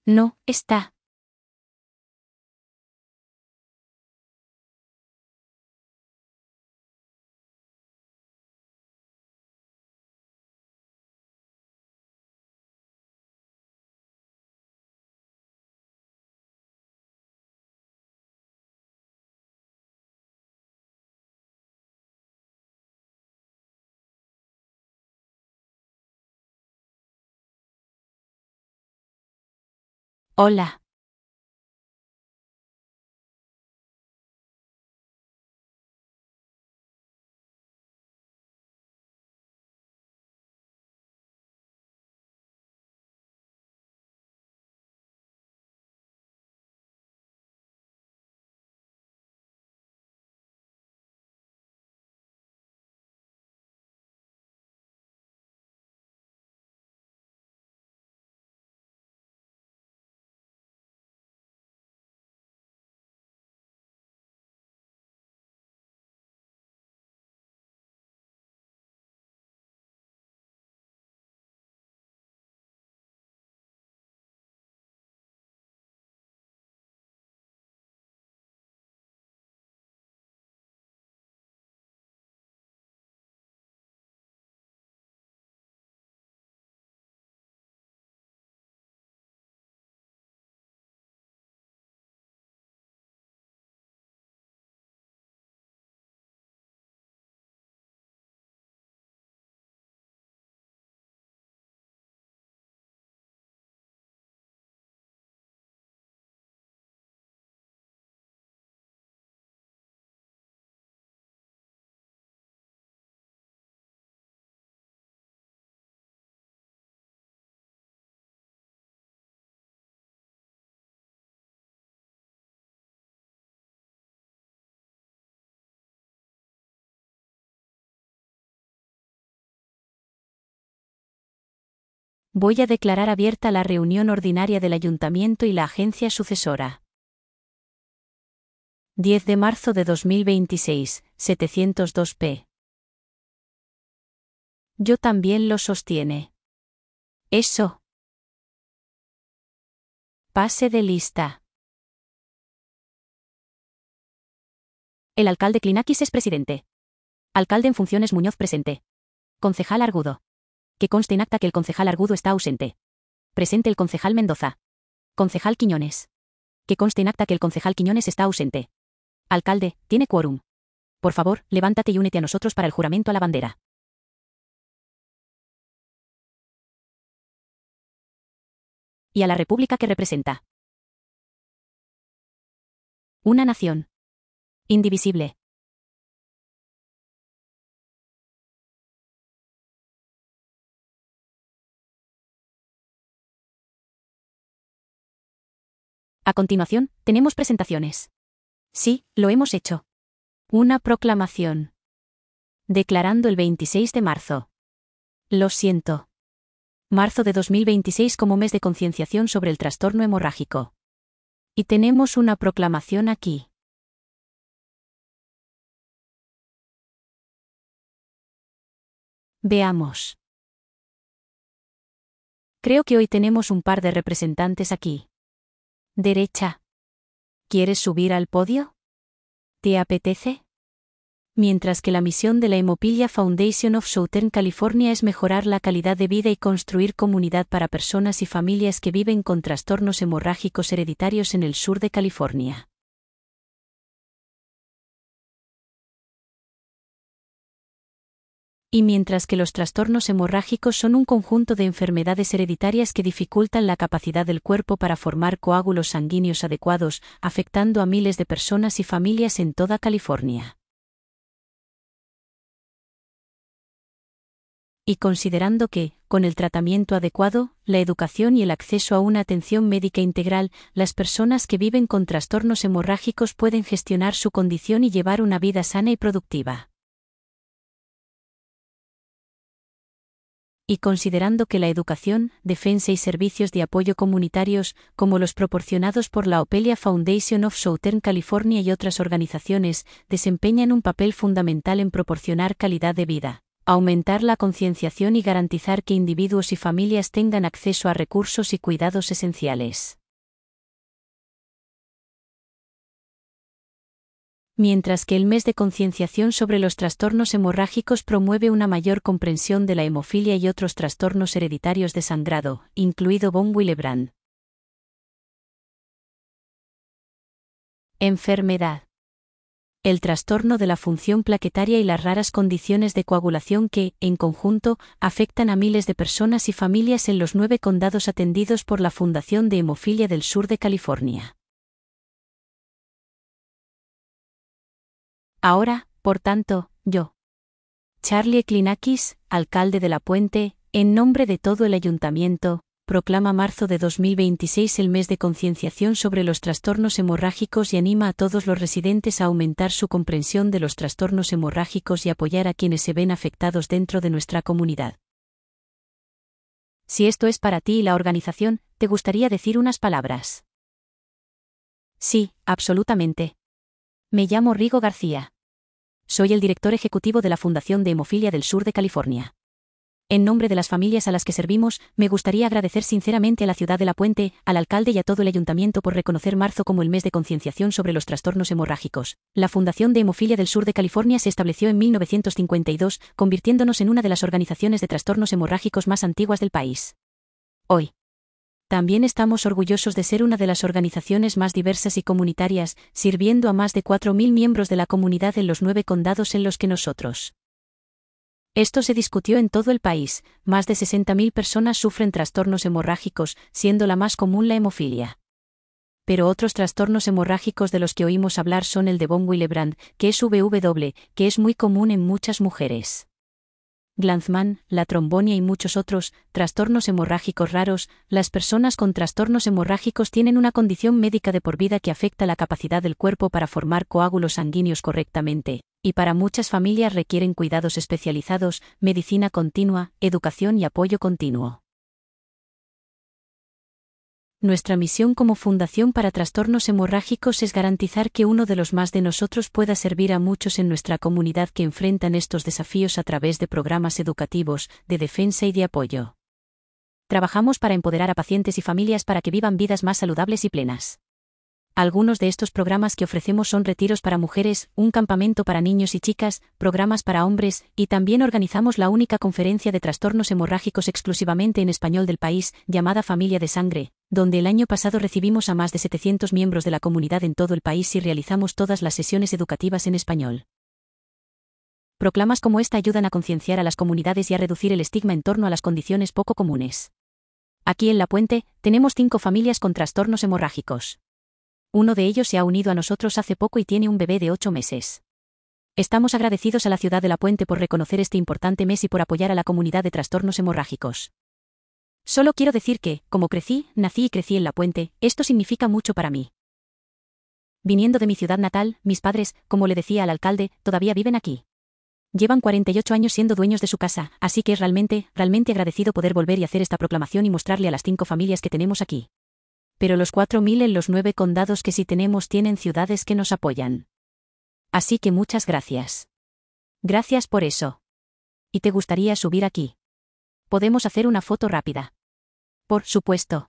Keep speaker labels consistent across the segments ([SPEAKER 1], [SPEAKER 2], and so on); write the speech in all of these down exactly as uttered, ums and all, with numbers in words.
[SPEAKER 1] No, está. Hola. Voy a declarar abierta la reunión ordinaria del Ayuntamiento y la agencia sucesora. diez de marzo de dos mil veintiséis, setecientos dos p. Yo también lo sostiene. Eso. Pase de lista. El alcalde Clinakis es presidente. Alcalde en funciones Muñoz presente. Concejal Argudo. Que conste en acta que el concejal Argudo está ausente. Presente el concejal Mendoza. Concejal Quiñones. Que conste en acta que el concejal Quiñones está ausente. Alcalde, tiene quórum. Por favor, levántate y únete a nosotros para el juramento a la bandera. Y a la república que representa. Una nación. Indivisible. A continuación, tenemos presentaciones. Sí, lo hemos hecho. Una proclamación. Declarando el veintiséis de marzo. Lo siento. Marzo de dos mil veintiséis como mes de concienciación sobre el trastorno hemorrágico. Y tenemos una proclamación aquí. Veamos. Creo que hoy tenemos un par de representantes aquí. Derecha. ¿Quieres subir al podio? ¿Te apetece? Mientras que la misión de la Hemophilia Foundation of Southern California es mejorar la calidad de vida y construir comunidad para personas y familias que viven con trastornos hemorrágicos hereditarios en el sur de California. Y mientras que los trastornos hemorrágicos son un conjunto de enfermedades hereditarias que dificultan la capacidad del cuerpo para formar coágulos sanguíneos adecuados, afectando a miles de personas y familias en toda California. Y considerando que, con el tratamiento adecuado, la educación y el acceso a una atención médica integral, las personas que viven con trastornos hemorrágicos pueden gestionar su condición y llevar una vida sana y productiva. Y considerando que la educación, defensa y servicios de apoyo comunitarios, como los proporcionados por la Hemophilia Foundation of Southern California y otras organizaciones, desempeñan un papel fundamental en proporcionar calidad de vida, Aumentar la concienciación y garantizar que individuos y familias tengan acceso a recursos y cuidados esenciales. Mientras que el mes de concienciación sobre los trastornos hemorrágicos promueve una mayor comprensión de la hemofilia y otros trastornos hereditarios de sangrado, incluido von Willebrand. Enfermedad. El trastorno de la función plaquetaria y las raras condiciones de coagulación que, en conjunto, afectan a miles de personas y familias en los nueve condados atendidos por la Fundación de Hemofilia del Sur de California. Ahora, por tanto, yo, Charlie Eklinakis, alcalde de La Puente, en nombre de todo el ayuntamiento, proclama marzo de dos mil veintiséis el mes de concienciación sobre los trastornos hemorrágicos y anima a todos los residentes a aumentar su comprensión de los trastornos hemorrágicos y apoyar a quienes se ven afectados dentro de nuestra comunidad. Si esto es para ti y la organización, ¿te gustaría decir unas palabras? Sí, absolutamente. Me llamo Rigo García. Soy el director ejecutivo de la Fundación de Hemofilia del Sur de California. En nombre de las familias a las que servimos, me gustaría agradecer sinceramente a la ciudad de La Puente, al alcalde y a todo el ayuntamiento por reconocer marzo como el mes de concienciación sobre los trastornos hemorrágicos. La Fundación de Hemofilia del Sur de California se estableció en mil novecientos cincuenta y dos, convirtiéndonos en una de las organizaciones de trastornos hemorrágicos más antiguas del país. Hoy, también estamos orgullosos de ser una de las organizaciones más diversas y comunitarias, sirviendo a más de cuatro mil miembros de la comunidad en los nueve condados en los que nosotros. Esto se discutió en todo el país, más de sesenta mil personas sufren trastornos hemorrágicos, siendo la más común la hemofilia. Pero otros trastornos hemorrágicos de los que oímos hablar son el de von Willebrand, que es V W, que es muy común en muchas mujeres. Glanzmann, la trombonia y muchos otros, trastornos hemorrágicos raros. Las personas con trastornos hemorrágicos tienen una condición médica de por vida que afecta la capacidad del cuerpo para formar coágulos sanguíneos correctamente, y para muchas familias requieren cuidados especializados, medicina continua, educación y apoyo continuo. Nuestra misión como Fundación para Trastornos Hemorrágicos es garantizar que uno de los más de nosotros pueda servir a muchos en nuestra comunidad que enfrentan estos desafíos a través de programas educativos, de defensa y de apoyo. Trabajamos para empoderar a pacientes y familias para que vivan vidas más saludables y plenas. Algunos de estos programas que ofrecemos son retiros para mujeres, un campamento para niños y chicas, programas para hombres, y también organizamos la única conferencia de trastornos hemorrágicos exclusivamente en español del país, llamada Familia de Sangre, donde el año pasado recibimos a más de setecientos miembros de la comunidad en todo el país y realizamos todas las sesiones educativas en español. Proclamas como esta ayudan a concienciar a las comunidades y a reducir el estigma en torno a las condiciones poco comunes. Aquí en La Puente, tenemos cinco familias con trastornos hemorrágicos. Uno de ellos se ha unido a nosotros hace poco y tiene un bebé de ocho meses. Estamos agradecidos a la ciudad de La Puente por reconocer este importante mes y por apoyar a la comunidad de trastornos hemorrágicos. Solo quiero decir que, como crecí, nací y crecí en La Puente, esto significa mucho para mí. Viniendo de mi ciudad natal, mis padres, como le decía al alcalde, todavía viven aquí. Llevan cuarenta y ocho años siendo dueños de su casa, así que es realmente, realmente agradecido poder volver y hacer esta proclamación y mostrarle a las cinco familias que tenemos aquí. Pero los cuatro mil en los nueve condados que sí tenemos tienen ciudades que nos apoyan. Así que muchas gracias. Gracias por eso. ¿Y te gustaría subir aquí? Podemos hacer una foto rápida. Por supuesto.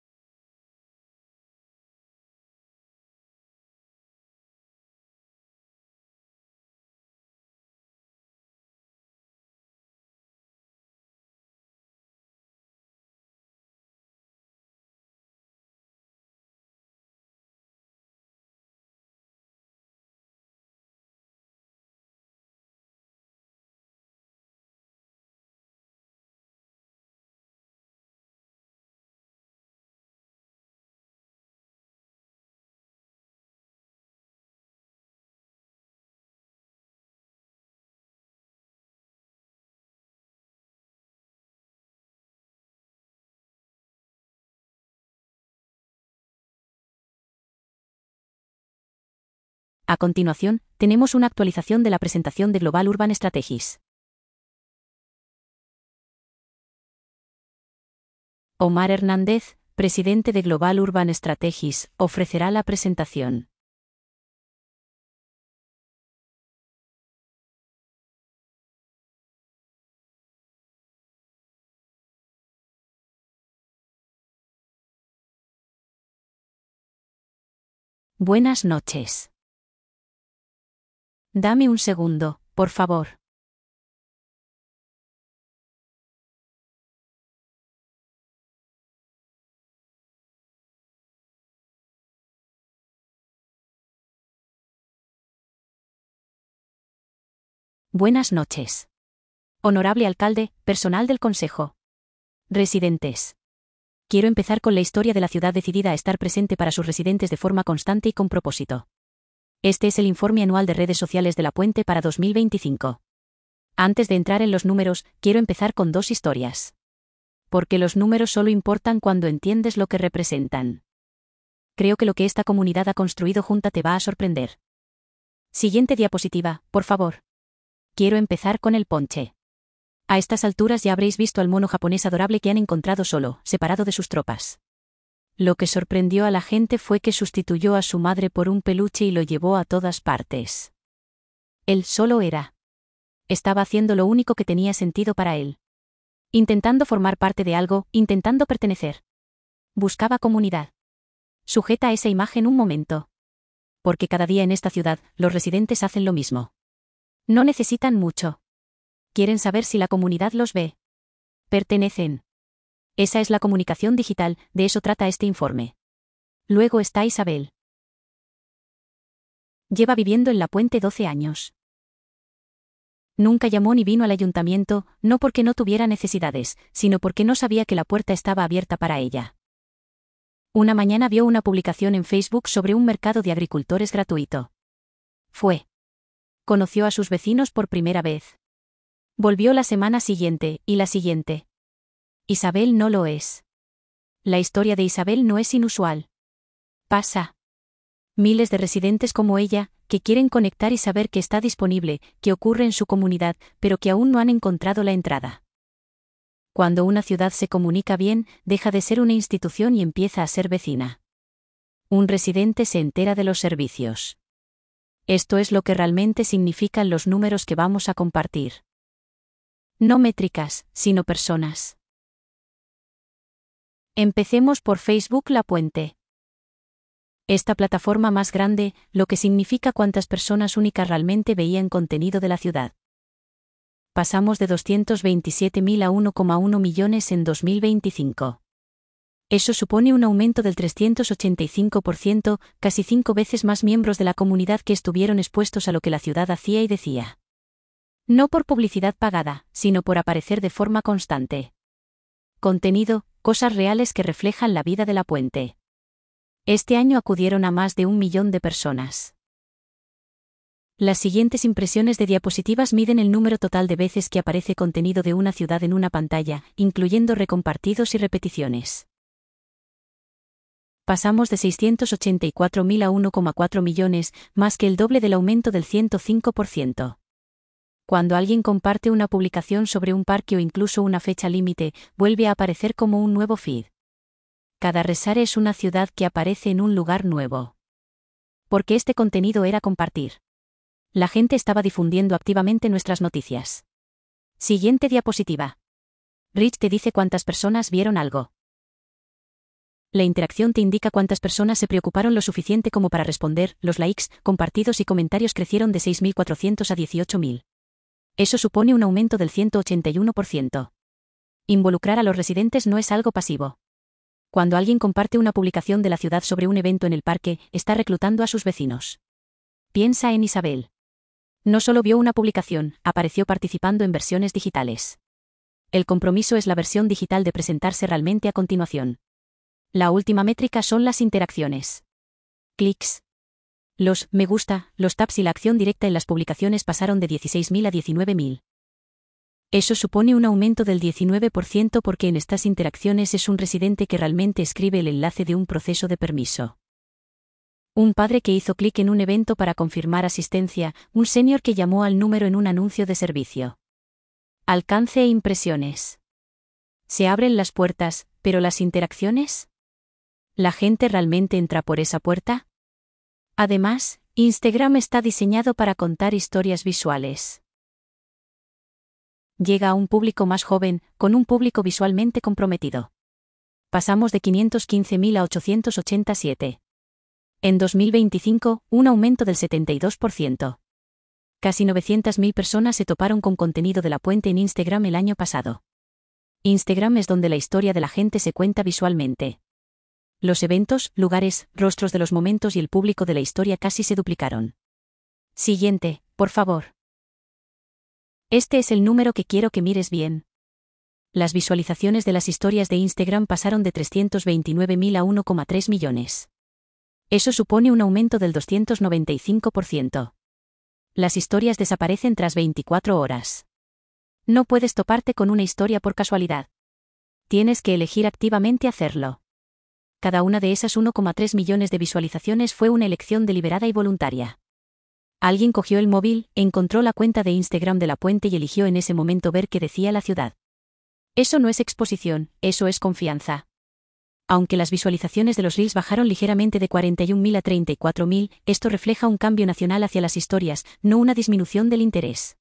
[SPEAKER 1] A continuación, tenemos una actualización de la presentación de Global Urban Strategies. Omar Hernández, presidente de Global Urban Strategies, ofrecerá la presentación. Buenas noches. Dame un segundo, por favor. Buenas noches. Honorable alcalde, personal del consejo. Residentes. Quiero empezar con la historia de la ciudad decidida a estar presente para sus residentes de forma constante y con propósito. Este es el informe anual de redes sociales de La Puente para dos mil veinticinco. Antes de entrar en los números, quiero empezar con dos historias. Porque los números solo importan cuando entiendes lo que representan. Creo que lo que esta comunidad ha construido junta te va a sorprender. Siguiente diapositiva, por favor. Quiero empezar con el ponche. A estas alturas ya habréis visto al mono japonés adorable que han encontrado solo, separado de sus tropas. Lo que sorprendió a la gente fue que sustituyó a su madre por un peluche y lo llevó a todas partes. Él solo era. Estaba haciendo lo único que tenía sentido para él. Intentando formar parte de algo, intentando pertenecer. Buscaba comunidad. Sujeta esa imagen un momento. Porque cada día en esta ciudad, los residentes hacen lo mismo. No necesitan mucho. Quieren saber si la comunidad los ve. Pertenecen. Esa es la comunicación digital, de eso trata este informe. Luego está Isabel. Lleva viviendo en La Puente doce años. Nunca llamó ni vino al ayuntamiento, no porque no tuviera necesidades, sino porque no sabía que la puerta estaba abierta para ella. Una mañana vio una publicación en Facebook sobre un mercado de agricultores gratuito. Fue. Conoció a sus vecinos por primera vez. Volvió la semana siguiente, y la siguiente. Isabel no lo es. La historia de Isabel no es inusual. Pasa. Miles de residentes como ella, que quieren conectar y saber que está disponible, que ocurre en su comunidad, pero que aún no han encontrado la entrada. Cuando una ciudad se comunica bien, deja de ser una institución y empieza a ser vecina. Un residente se entera de los servicios. Esto es lo que realmente significan los números que vamos a compartir. No métricas, sino personas. Empecemos por Facebook La Puente. Esta plataforma más grande, lo que significa cuántas personas únicas realmente veían contenido de la ciudad. Pasamos de doscientos veintisiete mil a uno coma uno millones en dos mil veinticinco. Eso supone un aumento del trescientos ochenta y cinco por ciento, casi cinco veces más miembros de la comunidad que estuvieron expuestos a lo que la ciudad hacía y decía. No por publicidad pagada, sino por aparecer de forma constante. Contenido, cosas reales que reflejan la vida de La Puente. Este año acudieron a más de un millón de personas. Las siguientes impresiones de diapositivas miden el número total de veces que aparece contenido de una ciudad en una pantalla, incluyendo recompartidos y repeticiones. Pasamos de seiscientos ochenta y cuatro mil a uno coma cuatro millones, más que el doble del aumento del ciento cinco por ciento. Cuando alguien comparte una publicación sobre un parque o incluso una fecha límite, vuelve a aparecer como un nuevo feed. Cada Resare es una ciudad que aparece en un lugar nuevo. Porque este contenido era compartir. La gente estaba difundiendo activamente nuestras noticias. Siguiente diapositiva. Rich te dice cuántas personas vieron algo. La interacción te indica cuántas personas se preocuparon lo suficiente como para responder, los likes, compartidos y comentarios crecieron de seis mil cuatrocientos a dieciocho mil. Eso supone un aumento del ciento ochenta y uno por ciento. Involucrar a los residentes no es algo pasivo. Cuando alguien comparte una publicación de la ciudad sobre un evento en el parque, está reclutando a sus vecinos. Piensa en Isabel. No solo vio una publicación, apareció participando en versiones digitales. El compromiso es la versión digital de presentarse realmente a continuación. La última métrica son las interacciones. Clics. Los me gusta, los taps y la acción directa en las publicaciones pasaron de dieciséis mil a diecinueve mil. Eso supone un aumento del diecinueve por ciento porque en estas interacciones es un residente que realmente escribe el enlace de un proceso de permiso. Un padre que hizo clic en un evento para confirmar asistencia, un senior que llamó al número en un anuncio de servicio. Alcance e impresiones. Se abren las puertas, pero las interacciones. ¿La gente realmente entra por esa puerta? Además, Instagram está diseñado para contar historias visuales. Llega a un público más joven, con un público visualmente comprometido. Pasamos de quinientos quince mil a ochocientos ochenta y siete. En dos mil veinticinco, un aumento del setenta y dos por ciento. Casi novecientas mil personas se toparon con contenido de La Puente en Instagram el año pasado. Instagram es donde la historia de la gente se cuenta visualmente. Los eventos, lugares, rostros de los momentos y el público de la historia casi se duplicaron. Siguiente, por favor. Este es el número que quiero que mires bien. Las visualizaciones de las historias de Instagram pasaron de trescientos veintinueve mil a uno coma tres millones. Eso supone un aumento del doscientos noventa y cinco por ciento. Las historias desaparecen tras veinticuatro horas. No puedes toparte con una historia por casualidad. Tienes que elegir activamente hacerlo. Cada una de esas uno coma tres millones de visualizaciones fue una elección deliberada y voluntaria. Alguien cogió el móvil, encontró la cuenta de Instagram de La Puente y eligió en ese momento ver qué decía la ciudad. Eso no es exposición, eso es confianza. Aunque las visualizaciones de los Reels bajaron ligeramente de cuarenta y un mil a treinta y cuatro mil, esto refleja un cambio nacional hacia las historias, no una disminución del interés.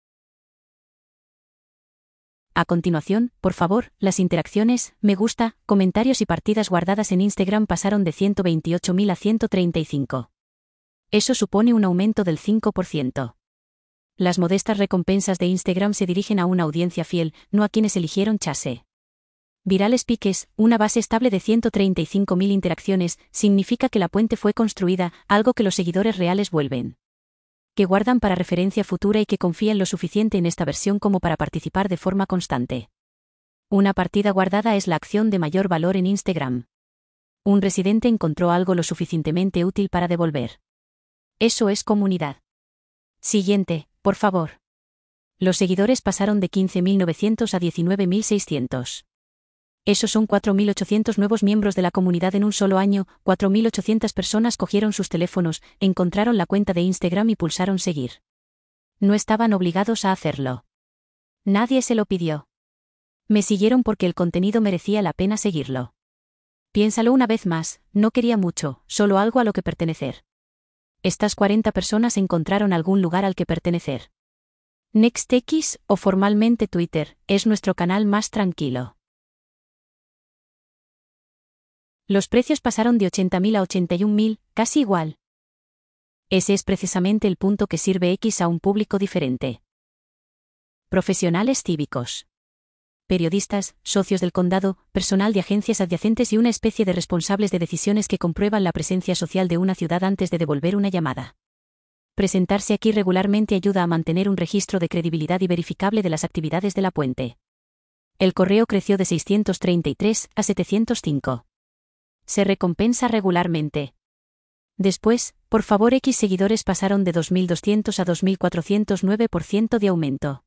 [SPEAKER 1] A continuación, por favor, las interacciones, me gusta, comentarios y partidas guardadas en Instagram pasaron de ciento veintiocho mil a ciento treinta y cinco. Eso supone un aumento del cinco por ciento. Las modestas recompensas de Instagram se dirigen a una audiencia fiel, no a quienes eligieron chase. Virales piques, una base estable de ciento treinta y cinco mil interacciones, significa que La Puente fue construida, algo que los seguidores reales vuelven. Que guardan para referencia futura y que confían lo suficiente en esta versión como para participar de forma constante. Una partida guardada es la acción de mayor valor en Instagram. Un residente encontró algo lo suficientemente útil para devolver. Eso es comunidad. Siguiente, por favor. Los seguidores pasaron de quince mil novecientos a diecinueve mil seiscientos. Esos son cuatro mil ochocientos nuevos miembros de la comunidad en un solo año, cuatro mil ochocientas personas cogieron sus teléfonos, encontraron la cuenta de Instagram y pulsaron seguir. No estaban obligados a hacerlo. Nadie se lo pidió. Me siguieron porque el contenido merecía la pena seguirlo. Piénsalo una vez más, no quería mucho, solo algo a lo que pertenecer. Estas cuarenta personas encontraron algún lugar al que pertenecer. NextX, o formalmente Twitter, es nuestro canal más tranquilo. Los precios pasaron de ochenta mil a ochenta y un mil, casi igual. Ese es precisamente el punto que sirve X a un público diferente. Profesionales cívicos. Periodistas, socios del condado, personal de agencias adyacentes y una especie de responsables de decisiones que comprueban la presencia social de una ciudad antes de devolver una llamada. Presentarse aquí regularmente ayuda a mantener un registro de credibilidad y verificable de las actividades de La Puente. El correo creció de seiscientos treinta y tres a setecientos cinco. Se recompensa regularmente. Después, por favor, X seguidores pasaron de dos mil doscientos a dos mil cuatrocientos nueve por ciento de aumento.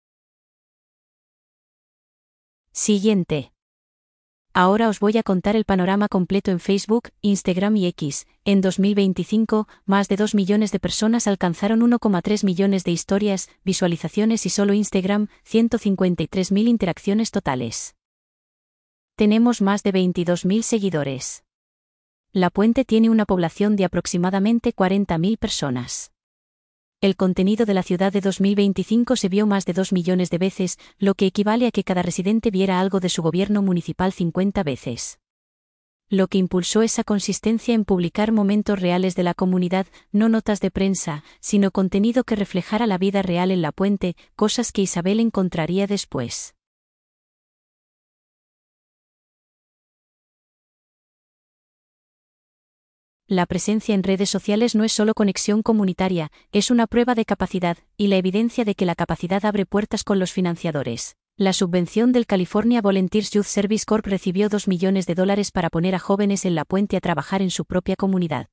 [SPEAKER 1] Siguiente. Ahora os voy a contar el panorama completo en Facebook, Instagram y X. En dos mil veinticinco, más de dos millones de personas alcanzaron uno coma tres millones de historias, visualizaciones y solo Instagram, ciento cincuenta y tres mil interacciones totales. Tenemos más de veintidós mil seguidores. La Puente tiene una población de aproximadamente cuarenta mil personas. El contenido de la ciudad de dos mil veinticinco se vio más de dos millones de veces, lo que equivale a que cada residente viera algo de su gobierno municipal cincuenta veces. Lo que impulsó esa consistencia en publicar momentos reales de la comunidad, no notas de prensa, sino contenido que reflejara la vida real en La Puente, cosas que Isabel encontraría después. La presencia en redes sociales no es solo conexión comunitaria, es una prueba de capacidad, y la evidencia de que la capacidad abre puertas con los financiadores. La subvención del California Volunteers Youth Service Corp recibió dos millones de dólares para poner a jóvenes en La Puente a trabajar en su propia comunidad.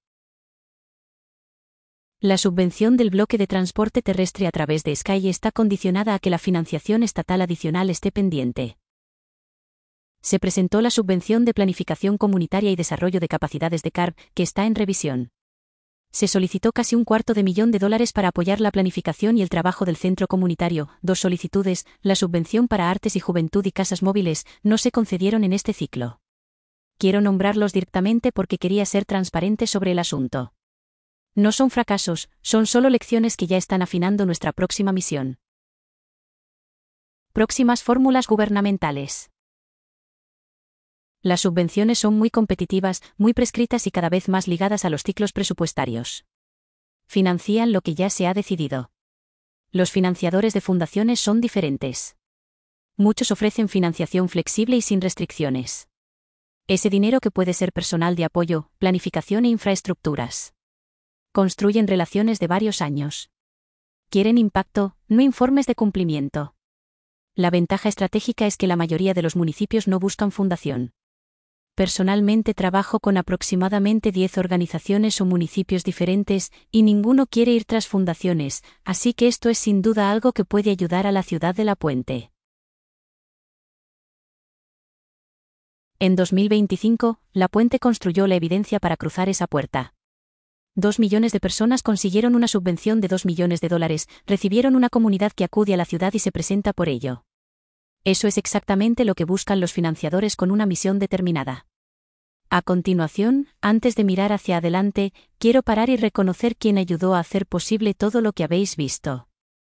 [SPEAKER 1] La subvención del bloque de transporte terrestre a través de Sky está condicionada a que la financiación estatal adicional esté pendiente. Se presentó la subvención de planificación comunitaria y desarrollo de capacidades de C A R P, que está en revisión. Se solicitó casi un cuarto de millón de dólares para apoyar la planificación y el trabajo del centro comunitario. Dos solicitudes, la subvención para artes y juventud y casas móviles, no se concedieron en este ciclo. Quiero nombrarlos directamente porque quería ser transparente sobre el asunto. No son fracasos, son solo lecciones que ya están afinando nuestra próxima misión. Próximas fórmulas gubernamentales. Las subvenciones son muy competitivas, muy prescritas y cada vez más ligadas a los ciclos presupuestarios. Financian lo que ya se ha decidido. Los financiadores de fundaciones son diferentes. Muchos ofrecen financiación flexible y sin restricciones. Ese dinero que puede ser personal de apoyo, planificación e infraestructuras. Construyen relaciones de varios años. Quieren impacto, no informes de cumplimiento. La ventaja estratégica es que la mayoría de los municipios no buscan fundación. Personalmente trabajo con aproximadamente diez organizaciones o municipios diferentes, y ninguno quiere ir tras fundaciones, así que esto es sin duda algo que puede ayudar a la ciudad de La Puente. En dos mil veinticinco, La Puente construyó la evidencia para cruzar esa puerta. Dos millones de personas consiguieron una subvención de dos millones de dólares, recibieron una comunidad que acude a la ciudad y se presenta por ello. Eso es exactamente lo que buscan los financiadores con una misión determinada. A continuación, antes de mirar hacia adelante, quiero parar y reconocer quién ayudó a hacer posible todo lo que habéis visto.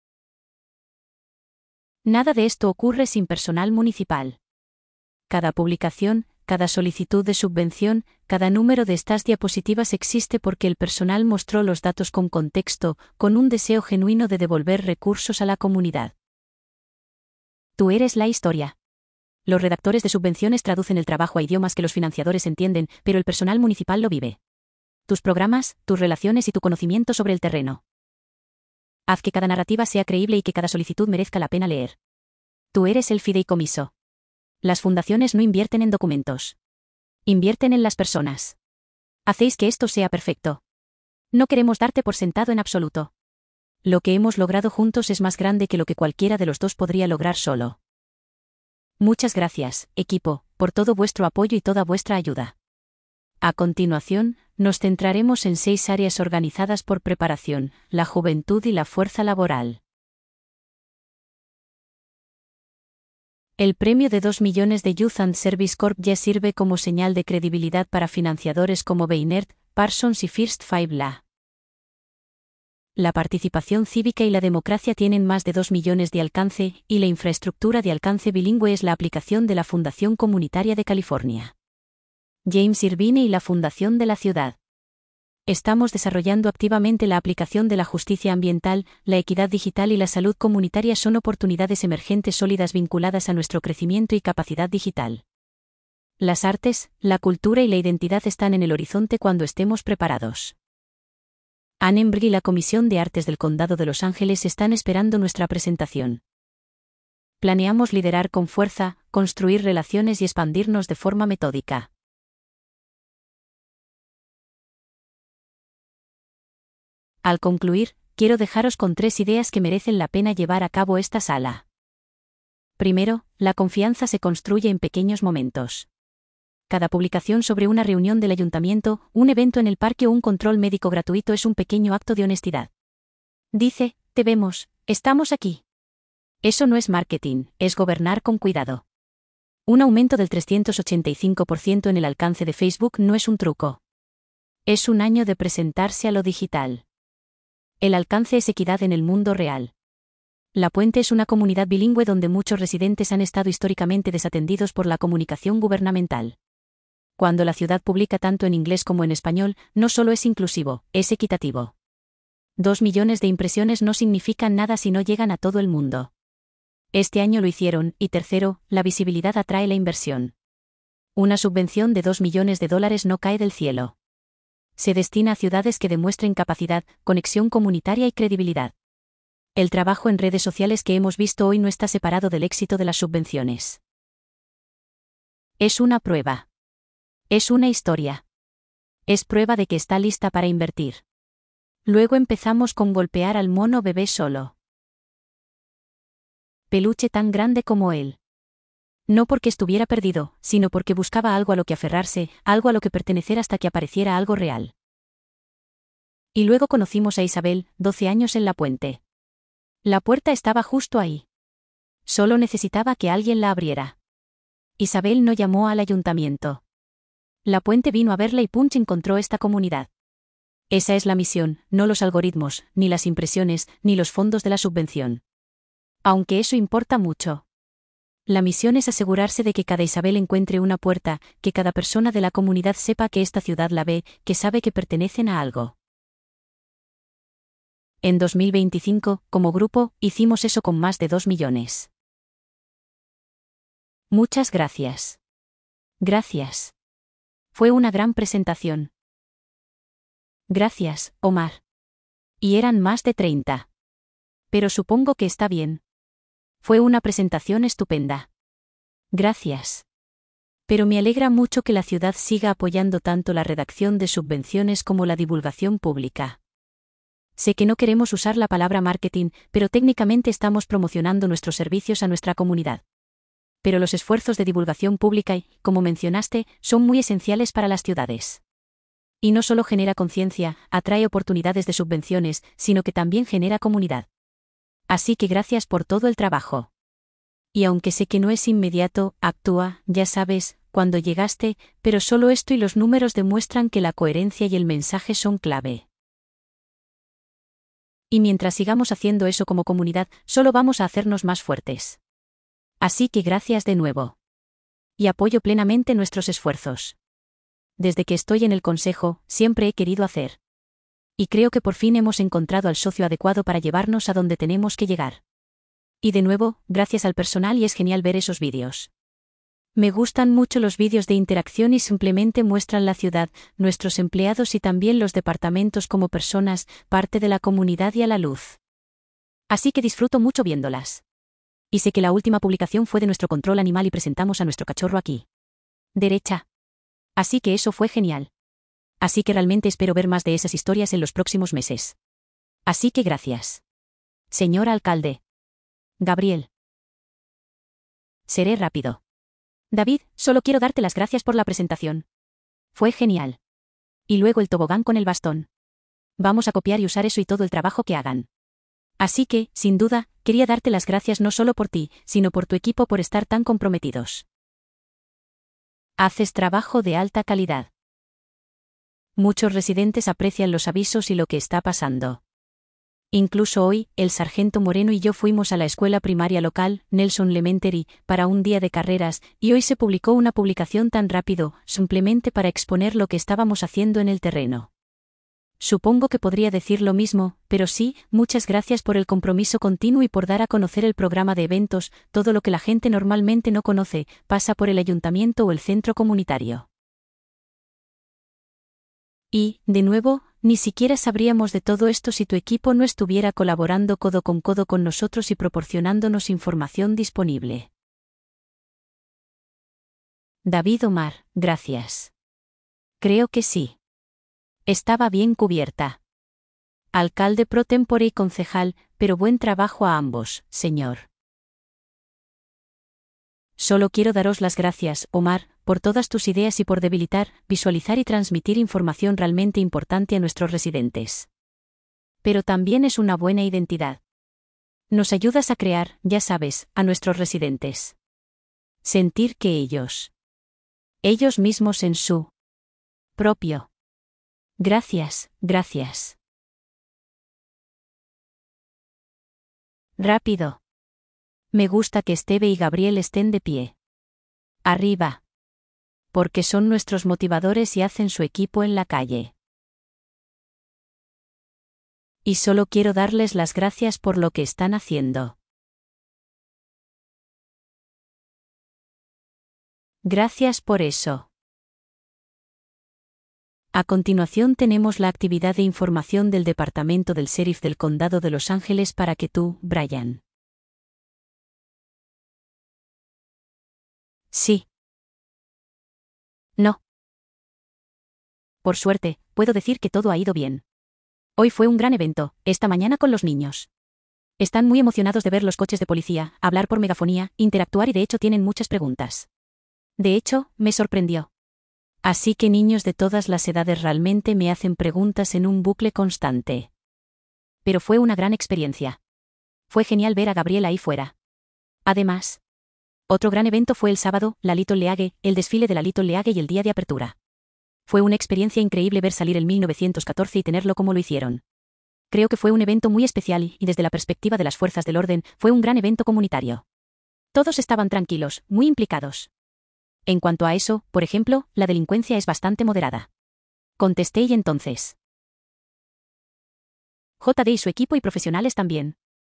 [SPEAKER 1] Nada de esto ocurre sin personal municipal. Cada publicación, cada solicitud de subvención, cada número de estas diapositivas existe porque el personal mostró los datos con contexto, con un deseo genuino de devolver recursos a la comunidad. Tú eres la historia. Los redactores de subvenciones traducen el trabajo a idiomas que los financiadores entienden, pero el personal municipal lo vive. Tus programas, tus relaciones y tu conocimiento sobre el terreno. Haz que cada narrativa sea creíble y que cada solicitud merezca la pena leer. Tú eres el fideicomiso. Las fundaciones no invierten en documentos. Invierten en las personas. Hacéis que esto sea perfecto. No queremos darte por sentado en absoluto. Lo que hemos logrado juntos es más grande que lo que cualquiera de los dos podría lograr solo. Muchas gracias, equipo, por todo vuestro apoyo y toda vuestra ayuda. A continuación, nos centraremos en seis áreas organizadas por preparación, la juventud y la fuerza laboral. El premio de dos millones de Youth and Service Corp ya sirve como señal de credibilidad para financiadores como Bainert, Parsons y First Five La. La participación cívica y la democracia tienen más de dos millones de alcance, y la infraestructura de alcance bilingüe es la aplicación de la Fundación Comunitaria de California. James Irvine y la Fundación de la Ciudad. Estamos desarrollando activamente la aplicación de la justicia ambiental, la equidad digital y la salud comunitaria son oportunidades emergentes sólidas vinculadas a nuestro crecimiento y capacidad digital. Las artes, la cultura y la identidad están en el horizonte cuando estemos preparados. Annenberg y la Comisión de Artes del Condado de Los Ángeles están esperando nuestra presentación. Planeamos liderar con fuerza, construir relaciones y expandirnos de forma metódica. Al concluir, quiero dejaros con tres ideas que merecen la pena llevar a cabo esta sala. Primero, la confianza se construye en pequeños momentos. Cada publicación sobre una reunión del ayuntamiento, un evento en el parque o un control médico gratuito es un pequeño acto de honestidad. Dice, te vemos, estamos aquí. Eso no es marketing, es gobernar con cuidado. Un aumento del trescientos ochenta y cinco por ciento en el alcance de Facebook no es un truco. Es un año de presentarse a lo digital. El alcance es equidad en el mundo real. La Puente es una comunidad bilingüe donde muchos residentes han estado históricamente desatendidos por la comunicación gubernamental. Cuando la ciudad publica tanto en inglés como en español, no solo es inclusivo, es equitativo. Dos millones de impresiones no significan nada si no llegan a todo el mundo. Este año lo hicieron, y tercero, la visibilidad atrae la inversión. Una subvención de dos millones de dólares no cae del cielo. Se destina a ciudades que demuestren capacidad, conexión comunitaria y credibilidad. El trabajo en redes sociales que hemos visto hoy no está separado del éxito de las subvenciones. Es una prueba. Es una historia. Es prueba de que está lista para invertir. Luego empezamos con golpear al mono bebé solo. Peluche tan grande como él. No porque estuviera perdido, sino porque buscaba algo a lo que aferrarse, algo a lo que pertenecer hasta que apareciera algo real. Y luego conocimos a Isabel, doce años en La Puente. La puerta estaba justo ahí. Solo necesitaba que alguien la abriera. Isabel no llamó al ayuntamiento. La Puente vino a verla y Punch encontró esta comunidad. Esa es la misión, no los algoritmos, ni las impresiones, ni los fondos de la subvención. Aunque eso importa mucho. La misión es asegurarse de que cada Isabel encuentre una puerta, que cada persona de la comunidad sepa que esta ciudad la ve, que sabe que pertenecen a algo. En dos mil veinticinco, como grupo, hicimos eso con más de dos millones. Muchas gracias. Gracias. Fue una gran presentación. Gracias, Omar. Y eran más de treinta. Pero supongo que está bien. Fue una presentación estupenda. Gracias. Pero me alegra mucho que la ciudad siga apoyando tanto la redacción de subvenciones como la divulgación pública. Sé que no queremos usar la palabra marketing, pero técnicamente estamos promocionando nuestros servicios a nuestra comunidad. Pero los esfuerzos de divulgación pública y, como mencionaste, son muy esenciales para las ciudades. Y no solo genera conciencia, atrae oportunidades de subvenciones, sino que también genera comunidad. Así que gracias por todo el trabajo. Y aunque sé que no es inmediato, actúa, ya sabes, cuando llegaste, pero solo esto y los números demuestran que la coherencia y el mensaje son clave. Y mientras sigamos haciendo eso como comunidad, solo vamos a hacernos más fuertes. Así que gracias de nuevo. Y apoyo plenamente nuestros esfuerzos. Desde que estoy en el consejo, siempre he querido hacer. Y creo que por fin hemos encontrado al socio adecuado para llevarnos a donde tenemos que llegar. Y de nuevo, gracias al personal y es genial ver esos vídeos. Me gustan mucho los vídeos de interacción y simplemente muestran la ciudad, nuestros empleados y también los departamentos como personas, parte de la comunidad y a la luz. Así que disfruto mucho viéndolas. Y sé que la última publicación fue de nuestro control animal y presentamos a nuestro cachorro aquí. Derecha. Así que eso fue genial. Así que realmente espero ver más de esas historias en los próximos meses. Así que gracias. Señor alcalde. Gabriel. Seré rápido. David, solo quiero darte las gracias por la presentación. Fue genial. Y luego el tobogán con el bastón. Vamos a copiar y usar eso y todo el trabajo que hagan. Así que, sin duda, quería darte las gracias no solo por ti, sino por tu equipo por estar tan comprometidos. Haces trabajo de alta calidad. Muchos residentes aprecian los avisos y lo que está pasando. Incluso hoy, el sargento Moreno y yo fuimos a la escuela primaria local, Nelson Elementary, para un día de carreras, y hoy se publicó una publicación tan rápido, simplemente para exponer lo que estábamos haciendo en el terreno. Supongo que podría decir lo mismo, pero sí, muchas gracias por el compromiso continuo y por dar a conocer el programa de eventos, todo lo que la gente normalmente no conoce, pasa por el ayuntamiento o el centro comunitario. Y, de nuevo, ni siquiera sabríamos de todo esto si tu equipo no estuviera colaborando codo con codo con nosotros y proporcionándonos información disponible. David Omar, gracias. Creo que sí. Estaba bien cubierta. Alcalde pro tempore y concejal, pero buen trabajo a ambos, señor. Solo quiero daros las gracias, Omar, por todas tus ideas y por debilitar, visualizar y transmitir información realmente importante a nuestros residentes. Pero también es una buena identidad. Nos ayudas a crear, ya sabes, a nuestros residentes. Sentir que ellos. Ellos mismos en su propio. Gracias, gracias. Rápido. Me gusta que Esteve y Gabriel estén de pie. Arriba. Porque son nuestros motivadores y hacen su equipo en la calle. Y solo quiero darles las gracias por lo que están haciendo. Gracias por eso. A continuación tenemos la actividad de información del Departamento del Sheriff del Condado de Los Ángeles para que tú, Brian. Sí. No. Por suerte, puedo decir que todo ha ido bien. Hoy fue un gran evento, esta mañana con los niños. Están muy emocionados de ver los coches de policía, hablar por megafonía, interactuar y de hecho tienen muchas preguntas. De hecho, me sorprendió. Así que niños de todas las edades realmente me hacen preguntas en un bucle constante. Pero fue una gran experiencia. Fue genial ver a Gabriel ahí fuera. Además, otro gran evento fue el sábado, la Little League, el desfile de la Little League y el día de apertura. Fue una experiencia increíble ver salir el mil novecientos catorce y tenerlo como lo hicieron. Creo que fue un evento muy especial y, desde la perspectiva de las fuerzas del orden, fue un gran evento comunitario. Todos estaban tranquilos, muy implicados. En cuanto a eso, por ejemplo, la delincuencia es bastante moderada. Contesté y entonces. J D y su equipo y profesionales también.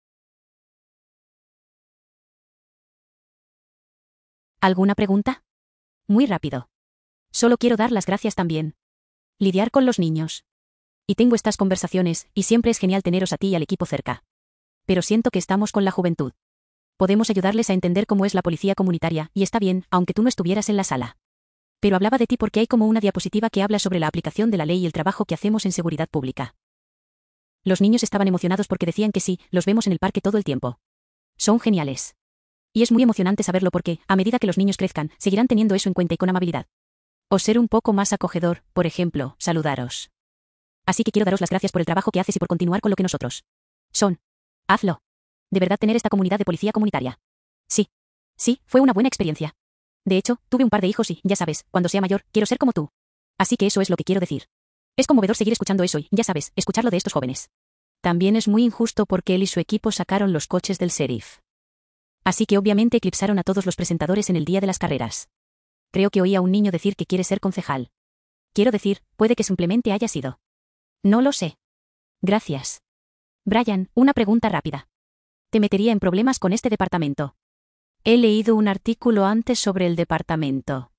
[SPEAKER 1] ¿Alguna pregunta? Muy rápido. Solo quiero dar las gracias también. Lidiar con los niños. Y tengo estas conversaciones, y siempre es genial teneros a ti y al equipo cerca. Pero siento que estamos con la juventud. Podemos ayudarles a entender cómo es la policía comunitaria, y está bien, aunque tú no estuvieras en la sala. Pero hablaba de ti porque hay como una diapositiva que habla sobre la aplicación de la ley y el trabajo que hacemos en seguridad pública. Los niños estaban emocionados porque decían que sí, los vemos en el parque todo el tiempo. Son geniales. Y es muy emocionante saberlo porque, a medida que los niños crezcan, seguirán teniendo eso en cuenta y con amabilidad. O ser un poco más acogedor, por ejemplo, saludaros. Así que quiero daros las gracias por el trabajo que haces y por continuar con lo que nosotros son. Hazlo. De verdad tener esta comunidad de policía comunitaria. Sí. Sí, fue una buena experiencia. De hecho, tuve un par de hijos y, ya sabes, cuando sea mayor, quiero ser como tú. Así que eso es lo que quiero decir. Es conmovedor seguir escuchando eso y, ya sabes, escucharlo de estos jóvenes. También es muy injusto porque él y su equipo sacaron los coches del sheriff. Así que obviamente eclipsaron a todos los presentadores en el día de las carreras. Creo que oí a un niño decir que quiere ser concejal. Quiero decir, puede que simplemente haya sido. No lo sé. Gracias. Brian, una pregunta rápida. ¿Te metería en problemas con este departamento? He leído un artículo antes sobre el departamento.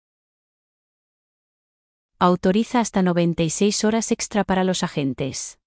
[SPEAKER 1] Autoriza hasta noventa y seis horas extra para los agentes.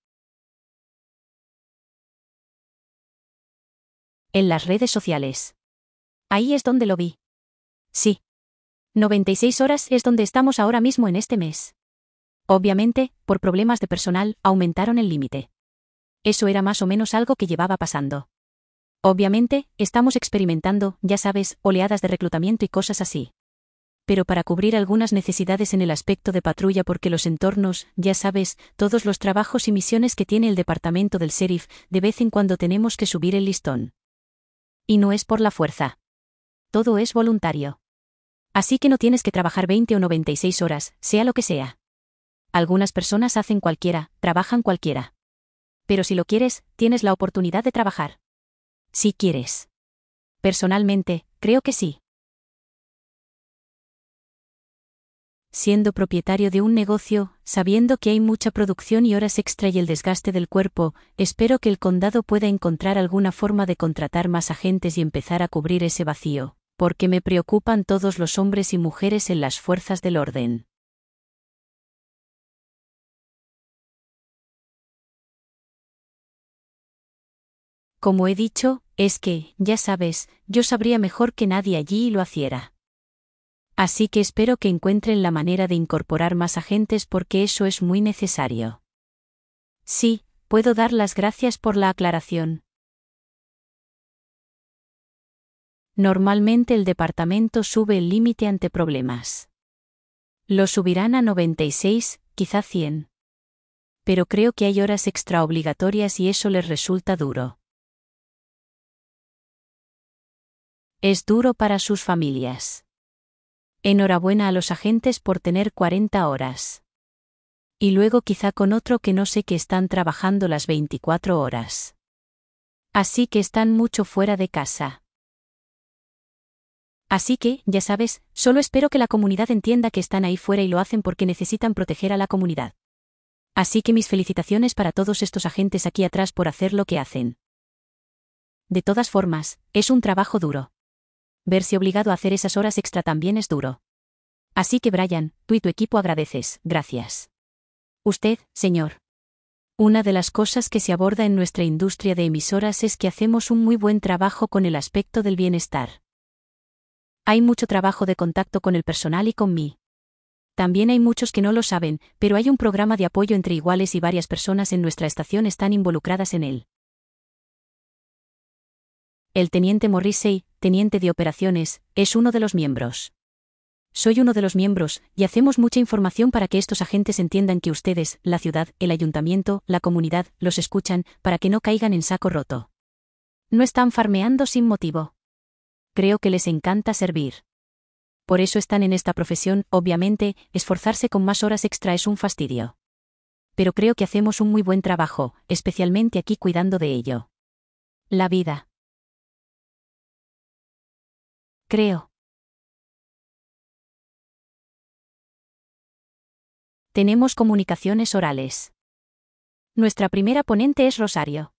[SPEAKER 1] En las redes sociales. Ahí es donde lo vi. Sí. noventa y seis horas es donde estamos ahora mismo en este mes. Obviamente, por problemas de personal, aumentaron el límite. Eso era más o menos algo que llevaba pasando. Obviamente, estamos experimentando, ya sabes, oleadas de reclutamiento y cosas así. Pero para cubrir algunas necesidades en el aspecto de patrulla porque los entornos, ya sabes, todos los trabajos y misiones que tiene el departamento del sheriff, de vez en cuando tenemos que subir el listón. Y no es por la fuerza. Todo es voluntario. Así que no tienes que trabajar veinte o noventa y seis horas, sea lo que sea. Algunas personas hacen cualquiera, trabajan cualquiera. Pero si lo quieres, tienes la oportunidad de trabajar. Si quieres. Personalmente, creo que sí. Siendo propietario de un negocio, sabiendo que hay mucha producción y horas extra y el desgaste del cuerpo, espero que el condado pueda encontrar alguna forma de contratar más agentes y empezar a cubrir ese vacío, porque me preocupan todos los hombres y mujeres en las fuerzas del orden. Como he dicho, es que, ya sabes, yo sabría mejor que nadie allí y lo hiciera. Así que espero que encuentren la manera de incorporar más agentes porque eso es muy necesario. Sí, puedo dar las gracias por la aclaración. Normalmente el departamento sube el límite ante problemas. Lo subirán a noventa y seis, quizá cien. Pero creo que hay horas extra obligatorias y eso les resulta duro. Es duro para sus familias. Enhorabuena a los agentes por tener cuarenta horas. Y luego quizá con otro que no sé que están trabajando las veinticuatro horas. Así que están mucho fuera de casa. Así que, ya sabes, solo espero que la comunidad entienda que están ahí fuera y lo hacen porque necesitan proteger a la comunidad. Así que mis felicitaciones para todos estos agentes aquí atrás por hacer lo que hacen. De todas formas, es un trabajo duro. Verse obligado a hacer esas horas extra también es duro. Así que Brian, tú y tu equipo agradeces, gracias. Usted, señor. Una de las cosas que se aborda en nuestra industria de emisoras es que hacemos un muy buen trabajo con el aspecto del bienestar. Hay mucho trabajo de contacto con el personal y con mí. También hay muchos que no lo saben, pero hay un programa de apoyo entre iguales y varias personas en nuestra estación están involucradas en él. El teniente Morrissey, teniente de operaciones, es uno de los miembros. Soy uno de los miembros, y hacemos mucha información para que estos agentes entiendan que ustedes, la ciudad, el ayuntamiento, la comunidad, los escuchan, para que no caigan en saco roto. No están farmeando sin motivo. Creo que les encanta servir. Por eso están en esta profesión, obviamente, esforzarse con más horas extra es un fastidio. Pero creo que hacemos un muy buen trabajo, especialmente aquí cuidando de ello. La vida. creo. Tenemos comunicaciones orales. Nuestra primera ponente es Rosario.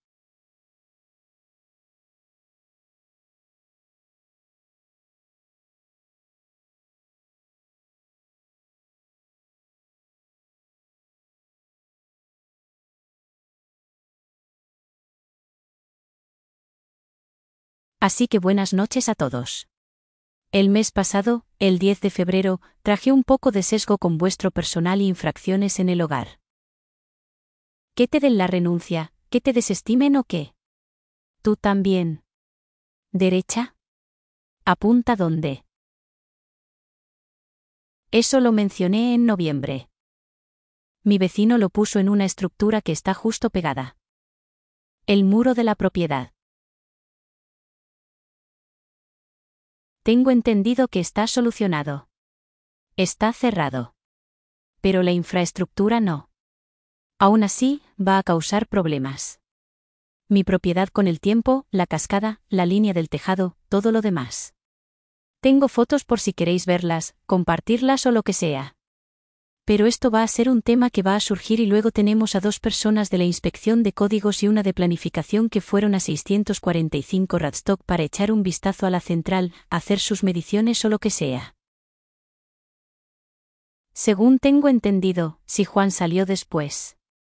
[SPEAKER 1] Así que buenas noches a todos. El mes pasado, el diez de febrero, traje un poco de sesgo con vuestro personal y infracciones en el hogar. ¿Que te den la renuncia, que te desestimen o qué? Tú también. ¿Derecha? Apunta dónde. Eso lo mencioné en noviembre. Mi vecino lo puso en una estructura que está justo pegada. El muro de la propiedad. Tengo entendido que está solucionado. Está cerrado. Pero la infraestructura no. Aún así, va a causar problemas. Mi propiedad con el tiempo, la cascada, la línea del tejado, todo lo demás. Tengo fotos por si queréis verlas, compartirlas o lo que sea. Pero esto va a ser un tema que va a surgir y luego tenemos a dos personas de la inspección de códigos y una de planificación que fueron a seiscientos cuarenta y cinco Radstock para echar un vistazo a la central, hacer sus mediciones o lo que sea. Según tengo entendido, si Juan salió después.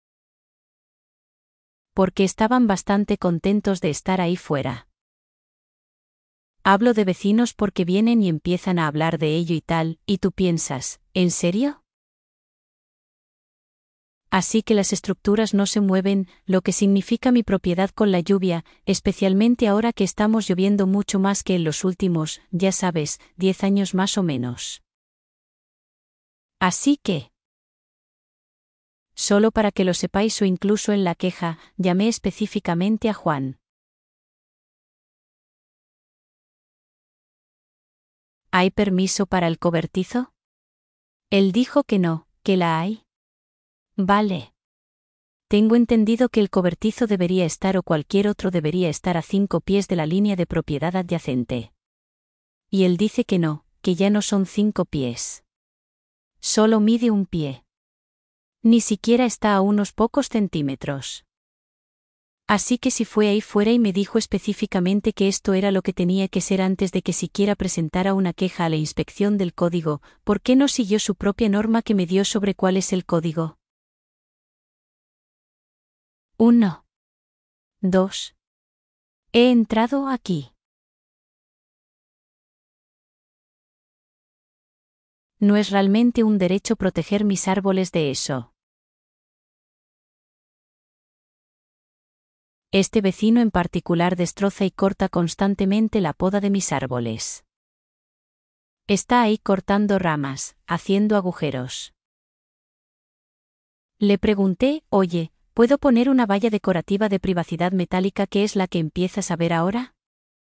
[SPEAKER 1] Porque estaban bastante contentos de estar ahí fuera. Hablo de vecinos porque vienen y empiezan a hablar de ello y tal, y tú piensas, ¿en serio? Así que las estructuras no se mueven, lo que significa mi propiedad con la lluvia, especialmente ahora que estamos lloviendo mucho más que en los últimos, ya sabes, diez años más o menos. Así que... Solo para que lo sepáis o incluso en la queja, llamé específicamente a Juan. ¿Hay permiso para el cobertizo? Él dijo que no, que la hay. Vale. Tengo entendido que el cobertizo debería estar o cualquier otro debería estar a cinco pies de la línea de propiedad adyacente. Y él dice que no, que ya no son cinco pies. Solo mide un pie. Ni siquiera está a unos pocos centímetros. Así que si fue ahí fuera y me dijo específicamente que esto era lo que tenía que ser antes de que siquiera presentara una queja a la inspección del código, ¿por qué no siguió su propia norma que me dio sobre cuál es el código? Uno. Dos. He entrado aquí. No es realmente un derecho proteger mis árboles de eso. Este vecino en particular destroza y corta constantemente la poda de mis árboles. Está ahí cortando ramas, haciendo agujeros. Le pregunté, oye, ¿puedo poner una valla decorativa de privacidad metálica que es la que empiezas a ver ahora?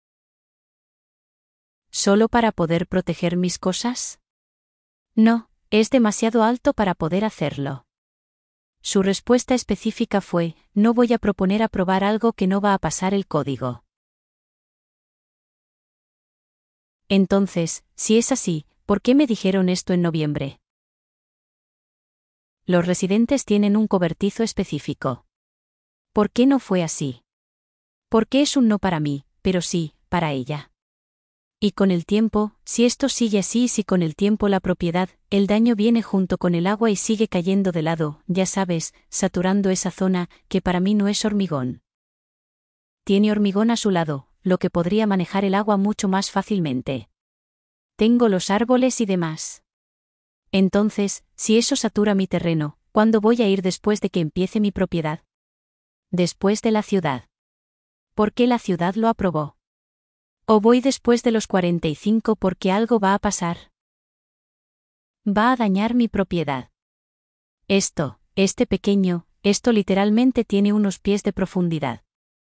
[SPEAKER 1] ¿Solo para poder proteger mis cosas? No, es demasiado alto para poder hacerlo. Su respuesta específica fue, no voy a proponer aprobar algo que no va a pasar el código. Entonces, si es así, ¿por qué me dijeron esto en noviembre? Los residentes tienen un cobertizo específico. ¿Por qué no fue así? ¿Por qué es un no para mí, pero sí, para ella? Y con el tiempo, si esto sigue así y si con el tiempo la propiedad, el daño viene junto con el agua y sigue cayendo de lado, ya sabes, saturando esa zona, que para mí no es hormigón. Tiene hormigón a su lado, lo que podría manejar el agua mucho más fácilmente. Tengo los árboles y demás. Entonces, si eso satura mi terreno, ¿cuándo voy a ir después de que empiece mi propiedad? Después de la ciudad. ¿Por qué la ciudad lo aprobó? ¿O voy después de los cuarenta y cinco porque algo va a pasar? Va a dañar mi propiedad. Esto, este pequeño, esto literalmente tiene unos pies de profundidad.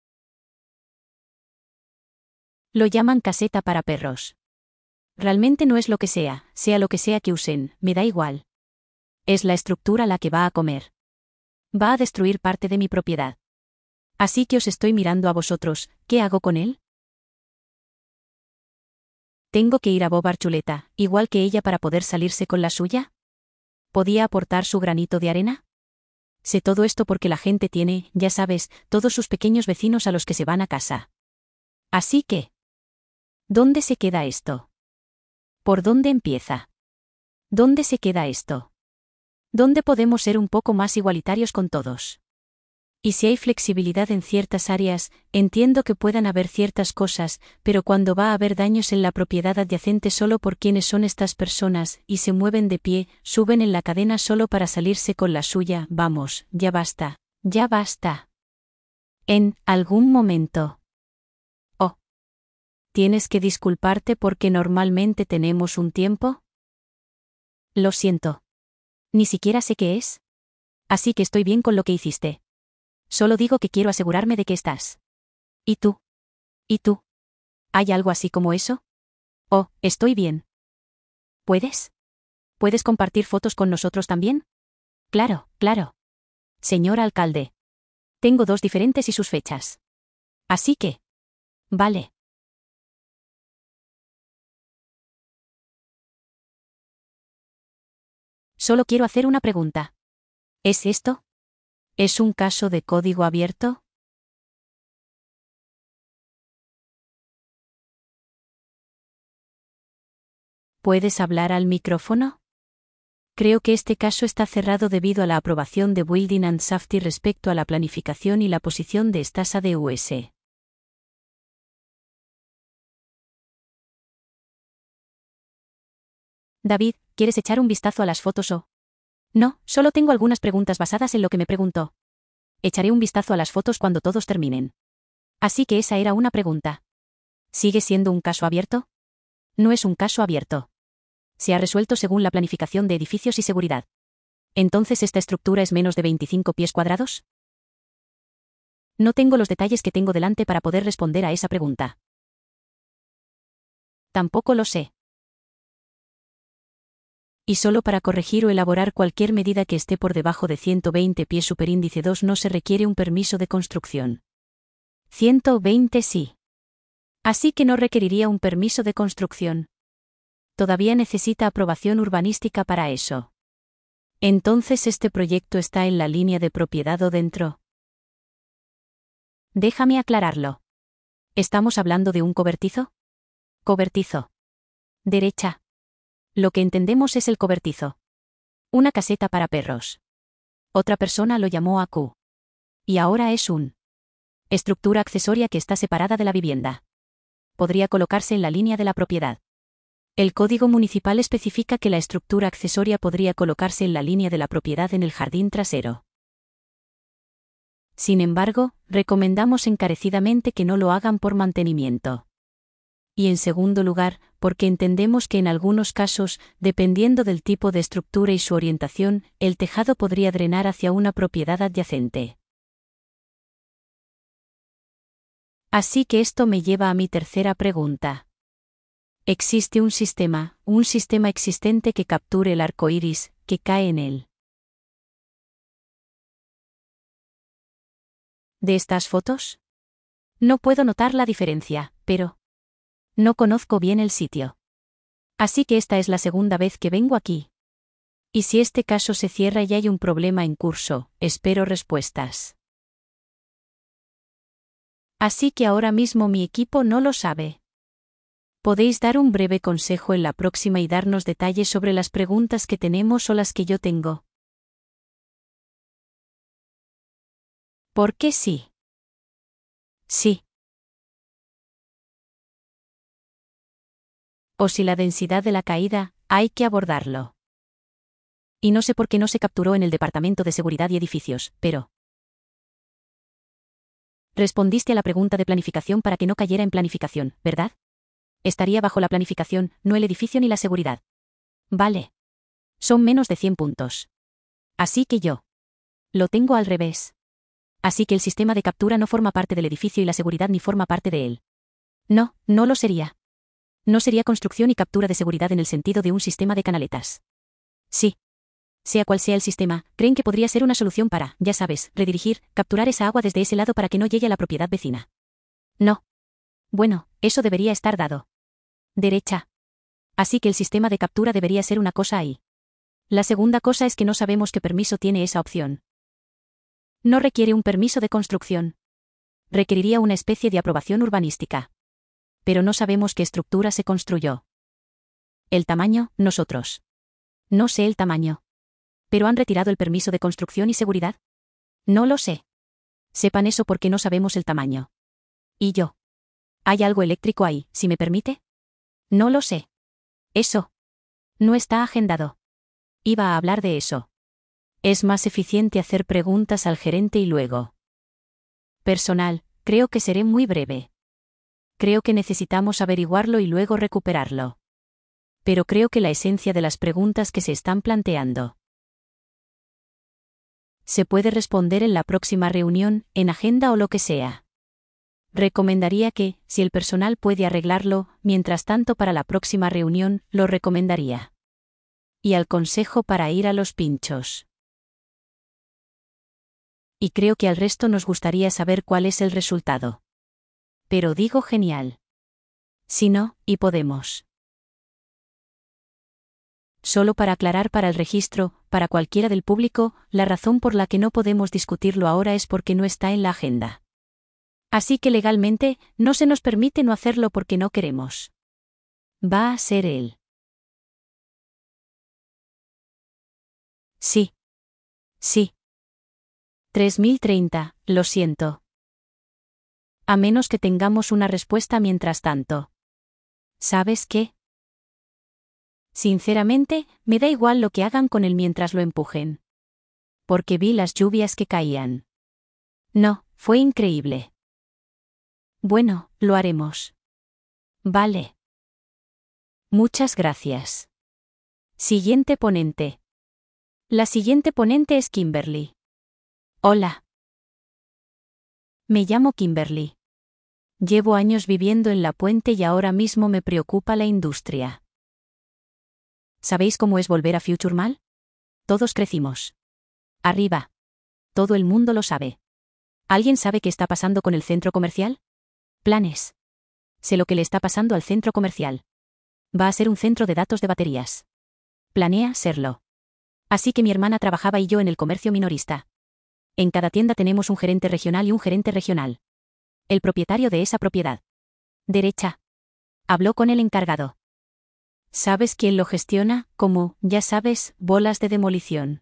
[SPEAKER 1] Lo llaman caseta para perros. Realmente no es lo que sea, sea lo que sea que usen, me da igual. Es la estructura la que va a comer. Va a destruir parte de mi propiedad. Así que os estoy mirando a vosotros, ¿qué hago con él? ¿Tengo que ir a Bob Archuleta, igual que ella para poder salirse con la suya? ¿Podía aportar su granito de arena? Sé todo esto porque la gente tiene, ya sabes, todos sus pequeños vecinos a los que se van a casa. Así que, ¿dónde se queda esto? ¿Por dónde empieza? ¿Dónde se queda esto? ¿Dónde podemos ser un poco más igualitarios con todos? Y si hay flexibilidad en ciertas áreas, entiendo que puedan haber ciertas cosas, pero cuando va a haber daños en la propiedad adyacente solo por quienes son estas personas, y se mueven de pie, suben en la cadena solo para salirse con la suya, vamos, ya basta, ya basta. En algún momento. Oh. ¿Tienes que disculparte porque normalmente tenemos un tiempo? Lo siento. Ni siquiera sé qué es. Así que estoy bien con lo que hiciste. Solo digo que quiero asegurarme de que estás. ¿Y tú? ¿Y tú? ¿Hay algo así como eso? Oh, estoy bien. ¿Puedes? ¿Puedes compartir fotos con nosotros también? Claro, claro. Señor alcalde. Tengo dos diferentes y sus fechas. Así que. Vale. Solo quiero hacer una pregunta. ¿Es esto? ¿Es un caso de código abierto? ¿Puedes hablar al micrófono? Creo que este caso está cerrado debido a la aprobación de Building and Safety respecto a la planificación y la posición de Stasa de U S. David, ¿quieres echar un vistazo a las fotos o? No, solo tengo algunas preguntas basadas en lo que me preguntó. Echaré un vistazo a las fotos cuando todos terminen. Así que esa era una pregunta. ¿Sigue siendo un caso abierto? No es un caso abierto. Se ha resuelto según la planificación de edificios y seguridad. ¿Entonces esta estructura es menos de veinticinco pies cuadrados? No tengo los detalles que tengo delante para poder responder a esa pregunta. Tampoco lo sé. Y solo para corregir o elaborar cualquier medida que esté por debajo de ciento veinte pies superíndice dos no se requiere un permiso de construcción. ciento veinte sí. Así que no requeriría un permiso de construcción. Todavía necesita aprobación urbanística para eso. Entonces este proyecto está en la línea de propiedad o dentro. Déjame aclararlo. ¿Estamos hablando de un cobertizo? Cobertizo. Derecha. Lo que entendemos es el cobertizo. Una caseta para perros. Otra persona lo llamó A Q. Y ahora es un. Estructura accesoria que está separada de la vivienda. Podría colocarse en la línea de la propiedad. El Código Municipal especifica que la estructura accesoria podría colocarse en la línea de la propiedad en el jardín trasero. Sin embargo, recomendamos encarecidamente que no lo hagan por mantenimiento. Y en segundo lugar, porque entendemos que en algunos casos, dependiendo del tipo de estructura y su orientación, el tejado podría drenar hacia una propiedad adyacente. Así que esto me lleva a mi tercera pregunta. ¿Existe un sistema, un sistema existente que capture el arco iris, que cae en él? ¿De estas fotos? No puedo notar la diferencia, pero no conozco bien el sitio. Así que esta es la segunda vez que vengo aquí. Y si este caso se cierra y hay un problema en curso, espero respuestas. Así que ahora mismo mi equipo no lo sabe. ¿Podéis dar un breve consejo en la próxima y darnos detalles sobre las preguntas que tenemos o las que yo tengo? ¿Por qué sí? Sí. O si la densidad de la caída, hay que abordarlo. Y no sé por qué no se capturó en el Departamento de Seguridad y Edificios, pero... Respondiste a la pregunta de planificación para que no cayera en planificación, ¿verdad? Estaría bajo la planificación, no el edificio ni la seguridad. Vale. Son menos de cien puntos. Así que yo. Lo tengo al revés. Así que el sistema de captura no forma parte del edificio y la seguridad ni forma parte de él. No, no lo sería. No sería construcción y captura de seguridad en el sentido de un sistema de canaletas. Sí. Sea cual sea el sistema, creen que podría ser una solución para, ya sabes, redirigir, capturar esa agua desde ese lado para que no llegue a la propiedad vecina. No. Bueno, eso debería estar dado. Derecha. Así que el sistema de captura debería ser una cosa ahí. La segunda cosa es que no sabemos qué permiso tiene esa opción. No requiere un permiso de construcción. Requeriría una especie de aprobación urbanística. Pero no sabemos qué estructura se construyó. El tamaño, nosotros. No sé el tamaño. ¿Pero han retirado el permiso de construcción y seguridad? No lo sé. Sepan eso porque no sabemos el tamaño. ¿Y yo? ¿Hay algo eléctrico ahí, si me permite? No lo sé. Eso. No está agendado. Iba a hablar de eso. Es más eficiente hacer preguntas al gerente y luego. Personal, creo que seré muy breve. Creo que necesitamos averiguarlo y luego recuperarlo. Pero creo que la esencia de las preguntas que se están planteando se puede responder en la próxima reunión, en agenda o lo que sea. Recomendaría que, si el personal puede arreglarlo, mientras tanto para la próxima reunión, lo recomendaría. Y al consejo para ir a los pinchos. Y creo que al resto nos gustaría saber cuál es el resultado. Pero digo genial. Si no, y podemos. Solo para aclarar para el registro, para cualquiera del público, la razón por la que no podemos discutirlo ahora es porque no está en la agenda. Así que legalmente, no se nos permite no hacerlo porque no queremos. Va a ser él. Sí. Sí. tres mil treinta, lo siento. A menos que tengamos una respuesta mientras tanto. ¿Sabes qué? Sinceramente, me da igual lo que hagan con él mientras lo empujen. Porque vi las lluvias que caían. No, fue increíble. Bueno, lo haremos. Vale. Muchas gracias. Siguiente ponente. La siguiente ponente es Kimberly. Hola. Me llamo Kimberly. Llevo años viviendo en La Puente y ahora mismo me preocupa la industria. ¿Sabéis cómo es volver a Future Mall? Todos crecimos. Arriba. Todo el mundo lo sabe. ¿Alguien sabe qué está pasando con el centro comercial? Planes. Sé lo que le está pasando al centro comercial. Va a ser un centro de datos de baterías. Planea serlo. Así que mi hermana trabajaba y yo en el comercio minorista. En cada tienda tenemos un gerente regional y un gerente regional. El propietario de esa propiedad. Derecha. Habló con el encargado. ¿Sabes quién lo gestiona? Como, ya sabes, bolas de demolición.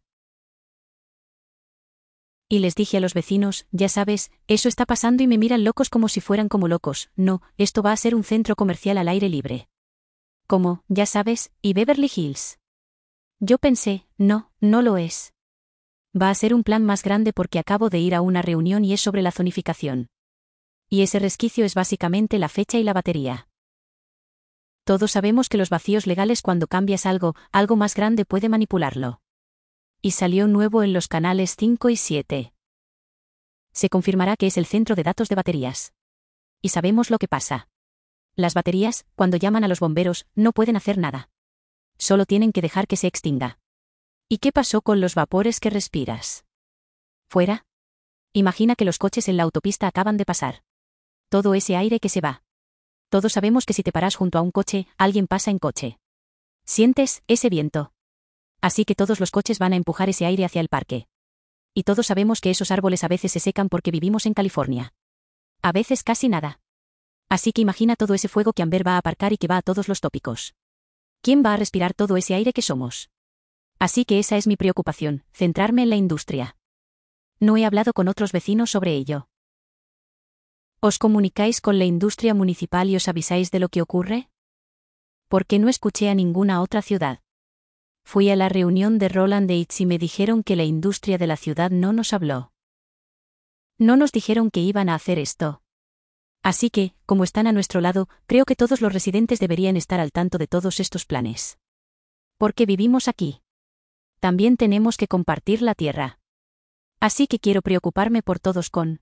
[SPEAKER 1] Y les dije a los vecinos, ya sabes, eso está pasando y me miran locos como si fueran como locos. No, esto va a ser un centro comercial al aire libre. Como, ya sabes, y Beverly Hills. Yo pensé, no, no lo es. Va a ser un plan más grande porque acabo de ir a una reunión y es sobre la zonificación. Y ese resquicio es básicamente la fecha y la batería. Todos sabemos que los vacíos legales cuando cambias algo, algo más grande puede manipularlo. Y salió nuevo en los canales cinco y siete. Se confirmará que es el centro de datos de baterías. Y sabemos lo que pasa. Las baterías, cuando llaman a los bomberos, no pueden hacer nada. Solo tienen que dejar que se extinga. ¿Y qué pasó con los vapores que respiras? ¿Fuera? Imagina que los coches en la autopista acaban de pasar. Todo ese aire que se va. Todos sabemos que si te paras junto a un coche, alguien pasa en coche. Sientes ese viento. Así que todos los coches van a empujar ese aire hacia el parque. Y todos sabemos que esos árboles a veces se secan porque vivimos en California. A veces casi nada. Así que imagina todo ese fuego que Amber va a aparcar y que va a todos los tópicos. ¿Quién va a respirar todo ese aire que somos? Así que esa es mi preocupación, centrarme en la industria. No he hablado con otros vecinos sobre ello. ¿Os comunicáis con la industria municipal y os avisáis de lo que ocurre? ¿Por qué no escuché a ninguna otra ciudad? Fui a la reunión de Roland Yates y me dijeron que la industria de la ciudad no nos habló. No nos dijeron que iban a hacer esto. Así que, como están a nuestro lado, creo que todos los residentes deberían estar al tanto de todos estos planes. Porque vivimos aquí. También tenemos que compartir la tierra. Así que quiero preocuparme por todos con...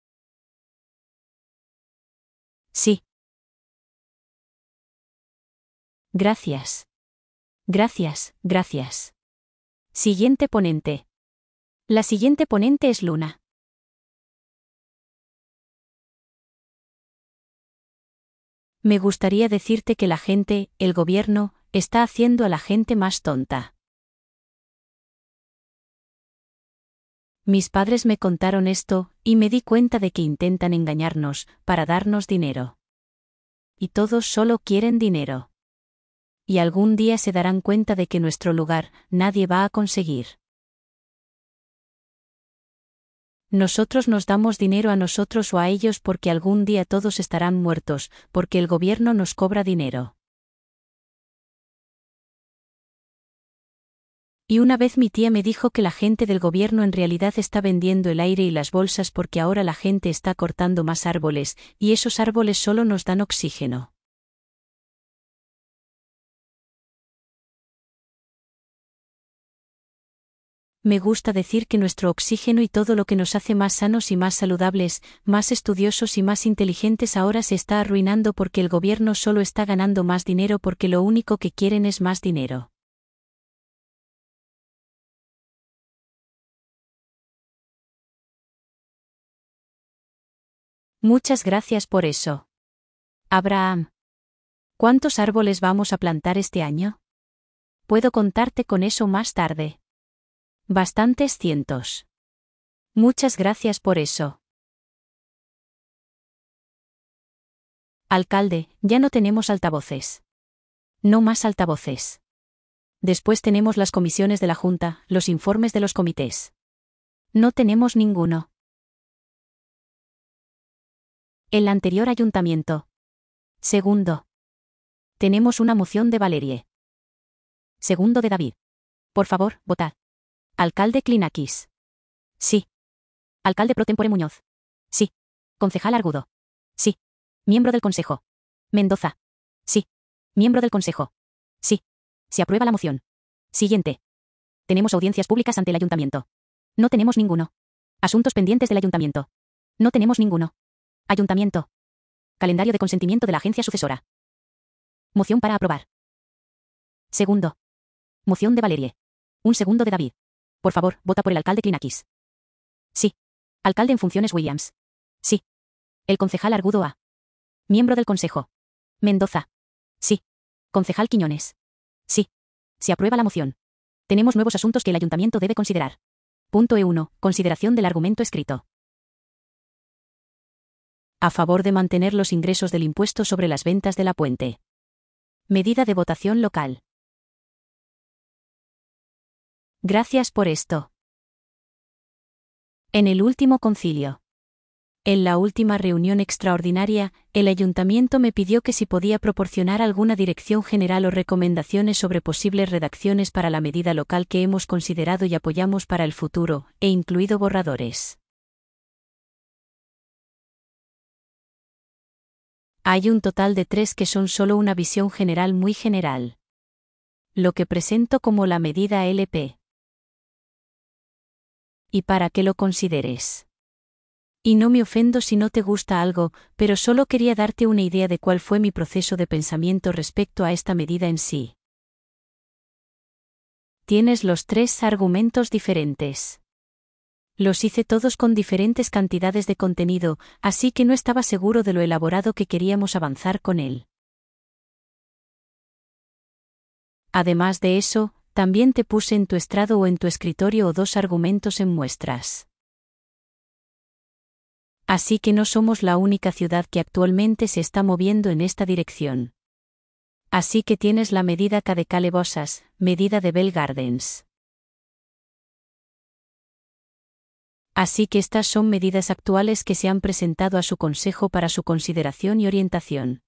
[SPEAKER 1] Sí. Gracias. Gracias, gracias. Siguiente ponente. La siguiente ponente es Luna. Me gustaría decirte que la gente, el gobierno, está haciendo a la gente más tonta. Mis padres me contaron esto, y me di cuenta de que intentan engañarnos, para darnos dinero. Y todos solo quieren dinero. Y algún día se darán cuenta de que nuestro lugar, nadie va a conseguir. Nosotros nos damos dinero a nosotros o a ellos porque algún día todos estarán muertos, porque el gobierno nos cobra dinero. Y una vez mi tía me dijo que la gente del gobierno en realidad está vendiendo el aire y las bolsas porque ahora la gente está cortando más árboles, y esos árboles solo nos dan oxígeno. Me gusta decir que nuestro oxígeno y todo lo que nos hace más sanos y más saludables, más estudiosos y más inteligentes ahora se está arruinando porque el gobierno solo está ganando más dinero porque lo único que quieren es más dinero. Muchas gracias por eso. Abraham. ¿Cuántos árboles vamos a plantar este año? Puedo contarte con eso más tarde. Bastantes cientos. Muchas gracias por eso. Alcalde, ya no tenemos altavoces. No más altavoces. Después tenemos las comisiones de la Junta, los informes de los comités. No tenemos ninguno. El anterior ayuntamiento. Segundo. Tenemos una moción de Valerie. Segundo de David. Por favor, votad. Alcalde Klinakis. Sí. Alcalde pro tempore Muñoz. Sí. Concejal Argudo. Sí. Miembro del Consejo. Mendoza. Sí. Miembro del Consejo. Sí. Se aprueba la moción. Siguiente. Tenemos audiencias públicas ante el ayuntamiento. No tenemos ninguno. Asuntos pendientes del ayuntamiento. No tenemos ninguno. Ayuntamiento. Calendario de consentimiento de la agencia sucesora. Moción para aprobar. Segundo. Moción de Valerie. Un segundo de David. Por favor, vota por el alcalde Klinakis. Sí. Alcalde en funciones Williams. Sí. El concejal Argudo A. Miembro del Consejo. Mendoza. Sí. Concejal Quiñones. Sí. Se aprueba la moción. Tenemos nuevos asuntos que el ayuntamiento debe considerar. Punto E uno. Consideración del argumento escrito. A favor de mantener los ingresos del impuesto sobre las ventas de la puente. Medida de votación local. Gracias por esto. En el último concilio. En la última reunión extraordinaria, el ayuntamiento me pidió que si podía proporcionar alguna dirección general o recomendaciones sobre posibles redacciones para la medida local que hemos considerado y apoyamos para el futuro, e incluido borradores. Hay un total de tres que son solo una visión general muy general. Lo que presento como la medida L P. Y para que lo consideres. Y no me ofendo si no te gusta algo, pero solo quería darte una idea de cuál fue mi proceso de pensamiento respecto a esta medida en sí. Tienes los tres argumentos diferentes. Los hice todos con diferentes cantidades de contenido, así que no estaba seguro de lo elaborado que queríamos avanzar con él. Además de eso, también te puse en tu estrado o en tu escritorio o dos argumentos en muestras. Así que no somos la única ciudad que actualmente se está moviendo en esta dirección. Así que tienes la medida K de Calebosas, medida de Bell Gardens. Así que estas son medidas actuales que se han presentado a su consejo para su consideración y orientación.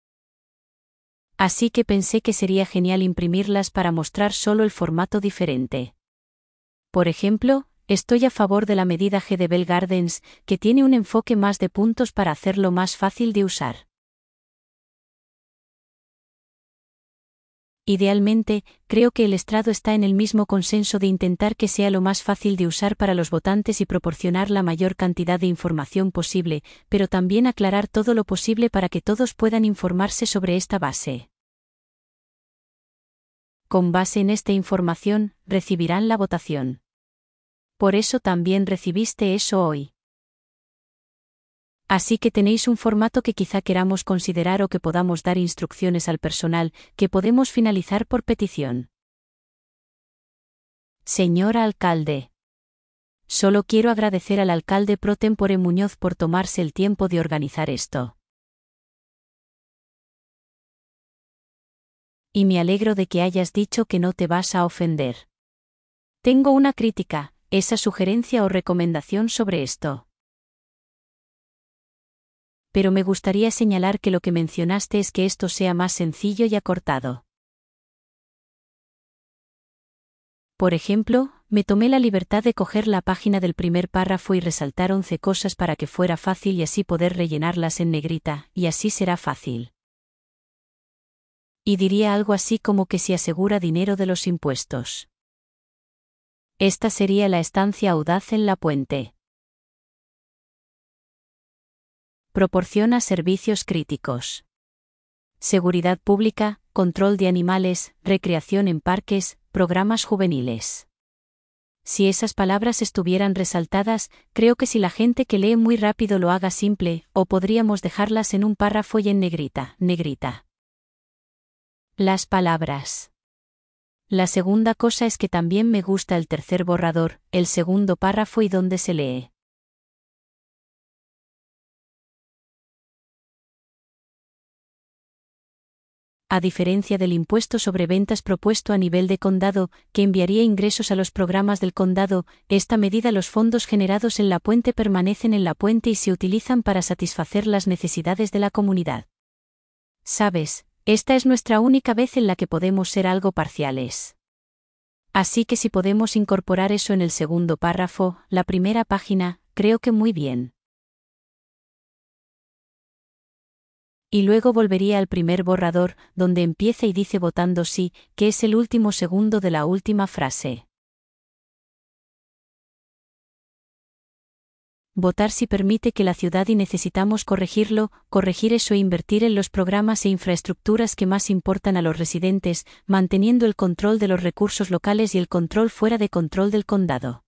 [SPEAKER 1] Así que pensé que sería genial imprimirlas para mostrar solo el formato diferente. Por ejemplo, estoy a favor de la medida G de Bell Gardens, que tiene un enfoque más de puntos para hacerlo más fácil de usar. Idealmente, creo que el estrado está en el mismo consenso de intentar que sea lo más fácil de usar para los votantes y proporcionar la mayor cantidad de información posible, pero también aclarar todo lo posible para que todos puedan informarse sobre esta base. Con base en esta información, recibirán la votación. Por eso también recibiste eso hoy. Así que tenéis un formato que quizá queramos considerar o que podamos dar instrucciones al personal, que podemos finalizar por petición. Señor alcalde. Solo quiero agradecer al alcalde pro tempore Muñoz por tomarse el tiempo de organizar esto. Y me alegro de que hayas dicho que no te vas a ofender. Tengo una crítica, esa sugerencia o recomendación sobre esto. Pero me gustaría señalar que lo que mencionaste es que esto sea más sencillo y acortado. Por ejemplo, me tomé la libertad de coger la página del primer párrafo y resaltar once cosas para que fuera fácil y así poder rellenarlas en negrita, y así será fácil. Y diría algo así como que se asegura dinero de los impuestos. Esta sería la estancia audaz en la puente. Proporciona servicios críticos. Seguridad pública, control de animales, recreación en parques, programas juveniles. Si esas palabras estuvieran resaltadas, creo que si la gente que lee muy rápido lo haga simple, o podríamos dejarlas en un párrafo y en negrita, negrita. Las palabras. La segunda cosa es que también me gusta el tercer borrador, el segundo párrafo y donde se lee. A diferencia del impuesto sobre ventas propuesto a nivel de condado, que enviaría ingresos a los programas del condado, esta medida los fondos generados en la puente permanecen en la puente y se utilizan para satisfacer las necesidades de la comunidad. Sabes, esta es nuestra única vez en la que podemos ser algo parciales. Así que si podemos incorporar eso en el segundo párrafo, la primera página, creo que muy bien. Y luego volvería al primer borrador, donde empieza y dice votando sí, que es el último segundo de la última frase. Votar sí permite que la ciudad y necesitamos corregirlo, corregir eso e invertir en los programas e infraestructuras que más importan a los residentes, manteniendo el control de los recursos locales y el control fuera de control del condado.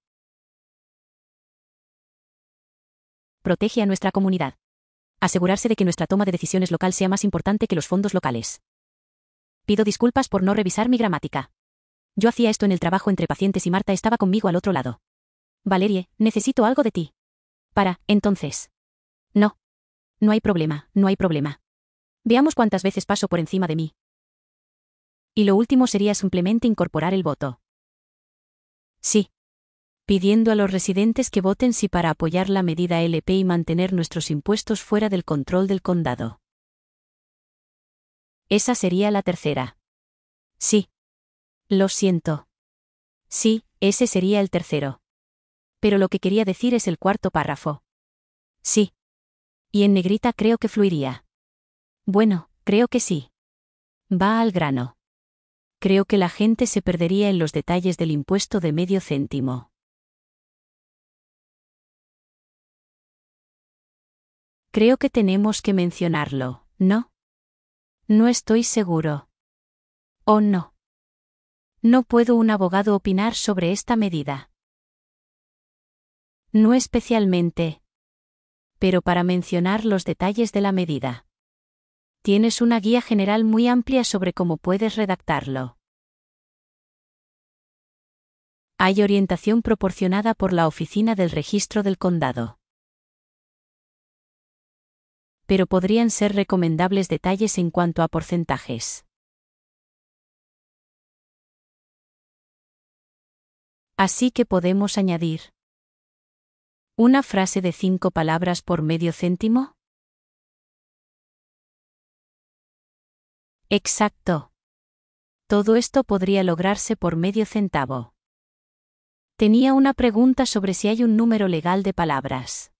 [SPEAKER 1] Protege a nuestra comunidad. Asegurarse de que nuestra toma de decisiones local sea más importante que los fondos locales. Pido disculpas por no revisar mi gramática. Yo hacía esto en el trabajo entre pacientes y Marta estaba conmigo al otro lado. Valerie, necesito algo de ti. Para, entonces. No. No hay problema, no hay problema. Veamos cuántas veces paso por encima de mí. Y lo último sería simplemente incorporar el voto. Sí. Pidiendo a los residentes que voten sí para apoyar la medida L P y mantener nuestros impuestos fuera del control del condado. Esa sería la tercera. Sí. Lo siento. Sí, ese sería el tercero. Pero lo que quería decir es el cuarto párrafo. Sí. Y en negrita creo que fluiría. Bueno, creo que sí. Va al grano. Creo que la gente se perdería en los detalles del impuesto de medio céntimo. Creo que tenemos que mencionarlo, ¿no? No estoy seguro. ¿O no? No puedo un abogado opinar sobre esta medida. No especialmente. Pero para mencionar los detalles de la medida. Tienes una guía general muy amplia sobre cómo puedes redactarlo. Hay orientación proporcionada por la Oficina del Registro del Condado. Pero podrían ser recomendables detalles en cuanto a porcentajes. Así que podemos añadir una frase de cinco palabras por medio céntimo. Exacto. Todo esto podría lograrse por medio centavo. Tenía una pregunta sobre si hay un número legal de palabras.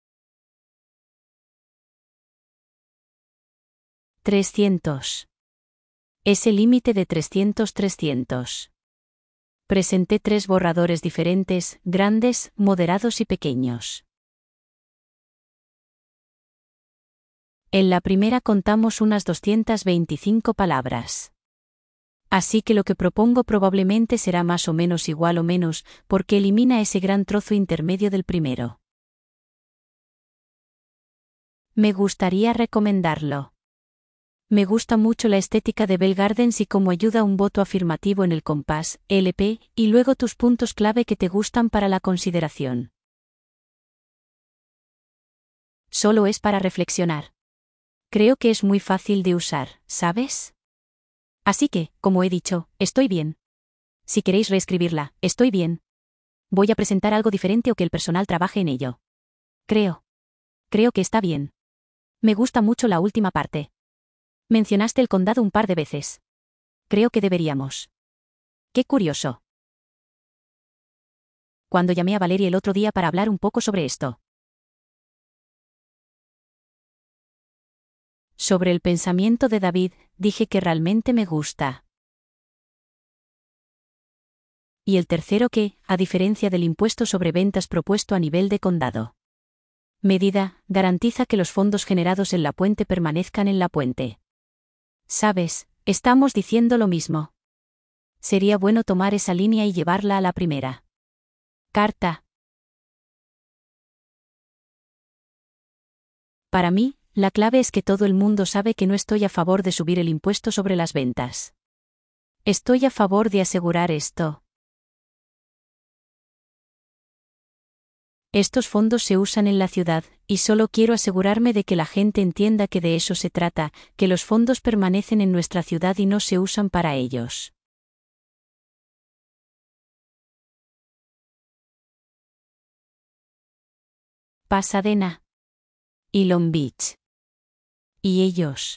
[SPEAKER 1] trescientos. Ese límite de trescientos trescientos. Presenté tres borradores diferentes, grandes, moderados y pequeños. En la primera contamos unas doscientas veinticinco palabras. Así que lo que propongo probablemente será más o menos igual o menos, porque elimina ese gran trozo intermedio del primero. Me gustaría recomendarlo. Me gusta mucho la estética de Bell Gardens y cómo ayuda un voto afirmativo en el Compass, L P, y luego tus puntos clave que te gustan para la consideración. Solo es para reflexionar. Creo que es muy fácil de usar, ¿sabes? Así que, como he dicho, estoy bien. Si queréis reescribirla, estoy bien. Voy a presentar algo diferente o que el personal trabaje en ello. Creo. Creo que está bien. Me gusta mucho la última parte. Mencionaste el condado un par de veces. Creo que deberíamos. Qué curioso. Cuando llamé a Valerie el otro día para hablar un poco sobre esto. Sobre el pensamiento de David, dije que realmente me gusta. Y el tercero que, a diferencia del impuesto sobre ventas propuesto a nivel de condado. Medida, garantiza que los fondos generados en la puente permanezcan en la puente. Sabes, estamos diciendo lo mismo. Sería bueno tomar esa línea y llevarla a la primera carta. Para mí, la clave es que todo el mundo sabe que no estoy a favor de subir el impuesto sobre las ventas. Estoy a favor de asegurar esto. Estos fondos se usan en la ciudad, y solo quiero asegurarme de que la gente entienda que de eso se trata, que los fondos permanecen en nuestra ciudad y no se usan para ellos. Pasadena. Y Long Beach. ¿Y ellos?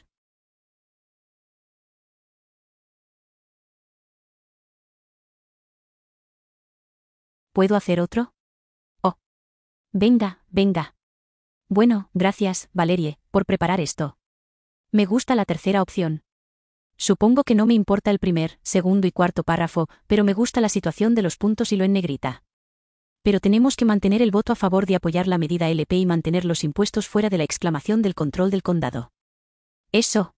[SPEAKER 1] ¿Puedo hacer otro? Oh. Venga, venga. Bueno, gracias, Valerie, por preparar esto. Me gusta la tercera opción. Supongo que no me importa el primer, segundo y cuarto párrafo, pero me gusta la situación de los puntos y lo en negrita. Pero tenemos que mantener el voto a favor de apoyar la medida L P y mantener los impuestos fuera de la exclamación del control del condado. Eso.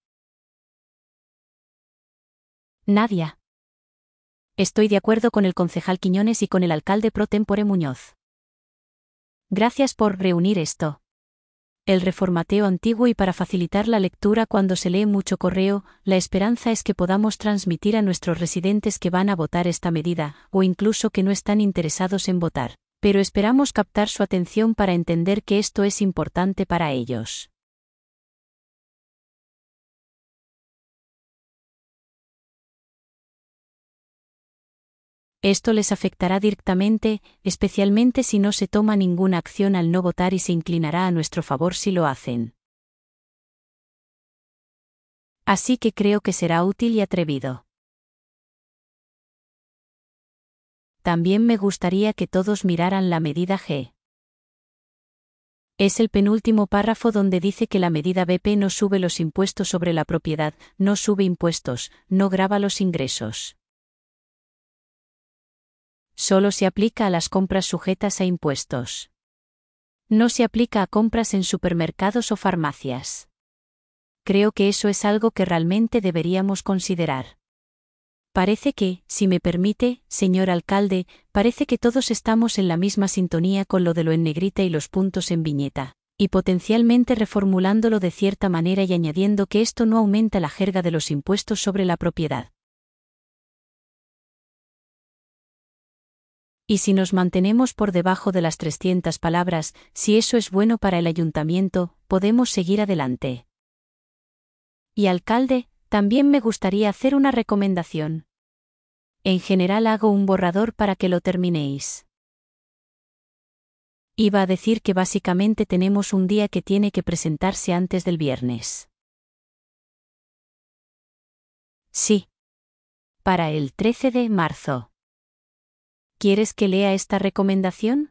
[SPEAKER 1] Nadia. Estoy de acuerdo con el concejal Quiñones y con el alcalde pro tempore Muñoz. Gracias por reunir esto. El reformateo antiguo y para facilitar la lectura cuando se lee mucho correo, la esperanza es que podamos transmitir a nuestros residentes que van a votar esta medida, o incluso que no están interesados en votar, pero esperamos captar su atención para entender que esto es importante para ellos. Esto les afectará directamente, especialmente si no se toma ninguna acción al no votar y se inclinará a nuestro favor si lo hacen. Así que creo que será útil y atrevido. También me gustaría que todos miraran la medida G. Es el penúltimo párrafo donde dice que la medida B P no sube los impuestos sobre la propiedad, no sube impuestos, no grava los ingresos. Solo se aplica a las compras sujetas a impuestos. No se aplica a compras en supermercados o farmacias. Creo que eso es algo que realmente deberíamos considerar. Parece que, si me permite, señor alcalde, parece que todos estamos en la misma sintonía con lo de lo en negrita y los puntos en viñeta, y potencialmente reformulándolo de cierta manera y añadiendo que esto no aumenta la jerga de los impuestos sobre la propiedad. Y si nos mantenemos por debajo de las trescientas palabras, si eso es bueno para el ayuntamiento, podemos seguir adelante. Y alcalde, también me gustaría hacer una recomendación. En general hago un borrador para que lo terminéis. Iba a decir que básicamente tenemos un día que tiene que presentarse antes del viernes. Sí. Para el trece de marzo. ¿Quieres que lea esta recomendación?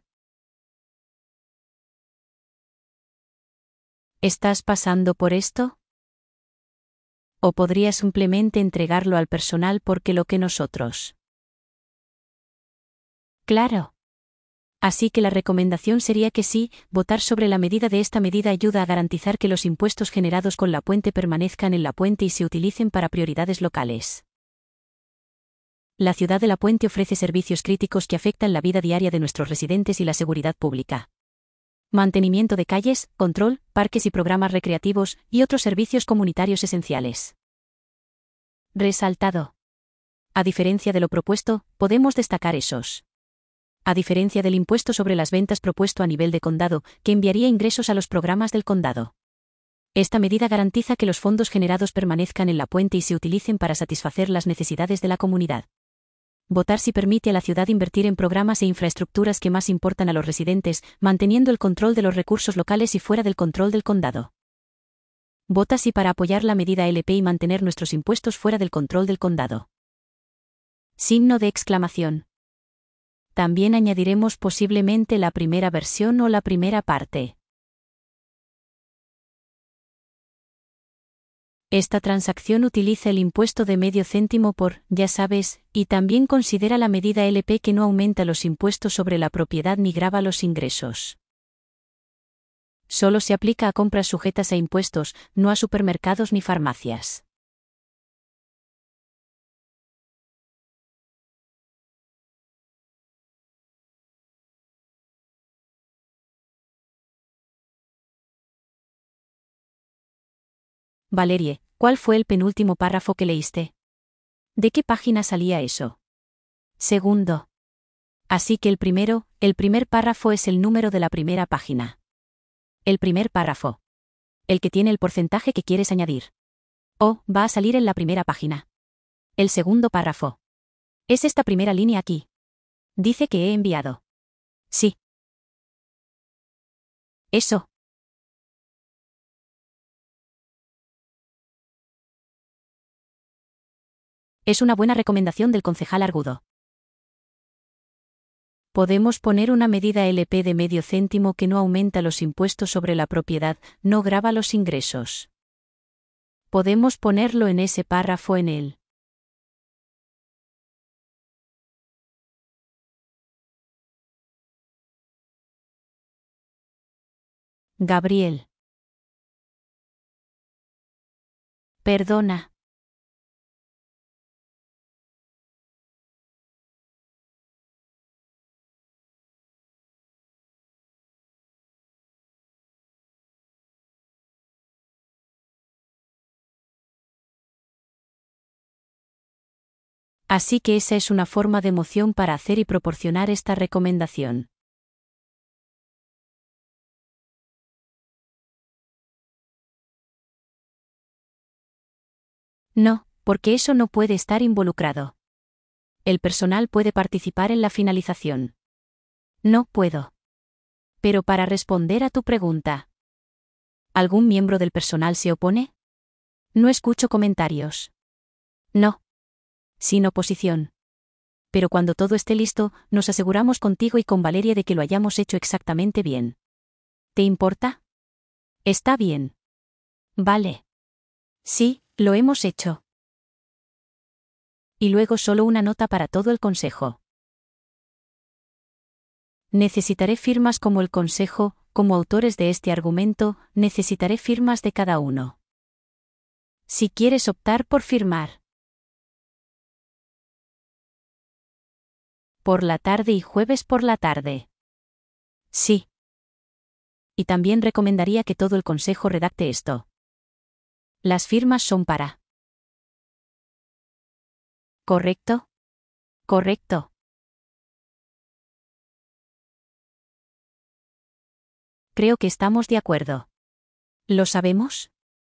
[SPEAKER 1] ¿Estás pasando por esto? ¿O podría simplemente entregarlo al personal porque lo que nosotros? Claro. Así que la recomendación sería que sí, votar sobre la medida de esta medida ayuda a garantizar que los impuestos generados con la puente permanezcan en la puente y se utilicen para prioridades locales. La ciudad de La Puente ofrece servicios críticos que afectan la vida diaria de nuestros residentes y la seguridad pública. mantenimiento de calles, control, parques y programas recreativos, y otros servicios comunitarios esenciales. Resaltado. A diferencia de lo propuesto, podemos destacar esos. A diferencia del impuesto sobre las ventas propuesto a nivel de condado, que enviaría ingresos a los programas del condado. Esta medida garantiza que los fondos generados permanezcan en la fuente y se utilicen para satisfacer las necesidades de la comunidad. Votar si permite a la ciudad invertir en programas e infraestructuras que más importan a los residentes, manteniendo el control de los recursos locales y fuera del control del condado. Vota sí para apoyar la medida L P y mantener nuestros impuestos fuera del control del condado. Signo de exclamación. También añadiremos posiblemente la primera versión o la primera parte. Esta transacción utiliza el impuesto de medio céntimo por, ya sabes, y también considera la medida L P que no aumenta los impuestos sobre la propiedad ni grava los ingresos. Solo se aplica a compras sujetas a impuestos, no a supermercados ni farmacias. Valerie, ¿cuál fue el penúltimo párrafo que leíste? ¿De qué página salía eso? Segundo. Así que el primero, el primer párrafo es el número de la primera página. El primer párrafo. El que tiene el porcentaje que quieres añadir. O, va a salir en la primera página. El segundo párrafo. Es esta primera línea aquí. Dice que he enviado. Sí. Eso. Es una buena recomendación del concejal Argudo. Podemos poner una medida L P de medio céntimo que no aumenta los impuestos sobre la propiedad, no grava los ingresos. Podemos ponerlo en ese párrafo en él. Gabriel. Perdona. Así que esa es una forma de moción para hacer y proporcionar esta recomendación. No, porque eso no puede estar involucrado. El personal puede participar en la finalización. No puedo. Pero para responder a tu pregunta, ¿algún miembro del personal se opone? No escucho comentarios. No. Sin oposición. Pero cuando todo esté listo, nos aseguramos contigo y con Valeria de que lo hayamos hecho exactamente bien. ¿Te importa? Está bien. Vale. Sí, lo hemos hecho. Y luego solo una nota para todo el consejo. Necesitaré firmas como el consejo, como autores de este argumento, necesitaré firmas de cada uno. Si quieres optar por firmar. Por la tarde y jueves por la tarde. Sí. Y también recomendaría que todo el consejo redacte esto. Las firmas son para. ¿Correcto? Correcto. Creo que estamos de acuerdo. ¿Lo sabemos?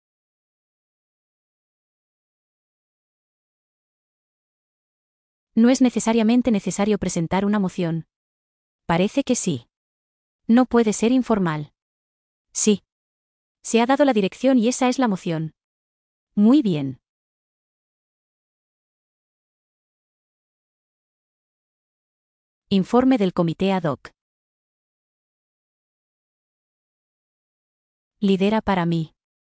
[SPEAKER 1] No es necesariamente necesario presentar una moción. Parece que sí. No puede ser informal. Sí. Se ha dado la dirección y esa es la moción. Muy bien. Informe del comité ad hoc. Lidera para mí.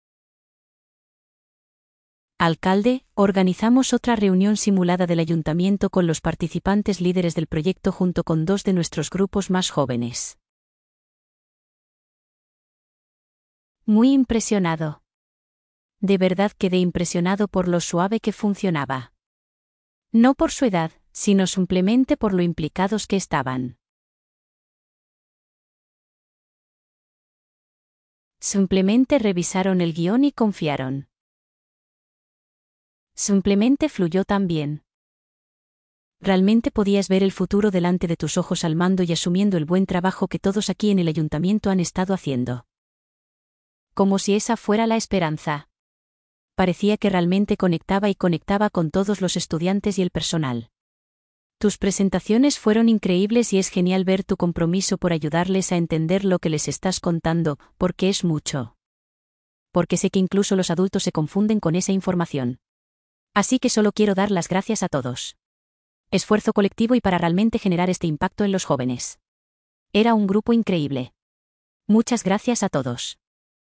[SPEAKER 1] Alcalde, organizamos otra reunión simulada del ayuntamiento con los participantes líderes del proyecto junto con dos de nuestros grupos más jóvenes. Muy impresionado. De verdad quedé impresionado por lo suave que funcionaba. No por su edad, sino simplemente por lo implicados que estaban. Simplemente revisaron el guión y confiaron. Simplemente fluyó tan bien. Realmente podías ver el futuro delante de tus ojos al mando y asumiendo el buen trabajo que todos aquí en el ayuntamiento han estado haciendo. Como si esa fuera la esperanza. Parecía que realmente conectaba y conectaba con todos los estudiantes y el personal. Tus presentaciones fueron increíbles y es genial ver tu compromiso por ayudarles a entender lo que les estás contando, porque es mucho. Porque sé que incluso los adultos se confunden con esa información. Así que solo quiero dar las gracias a todos. Esfuerzo colectivo y para realmente generar este impacto en los jóvenes. Era un grupo increíble. Muchas gracias a todos.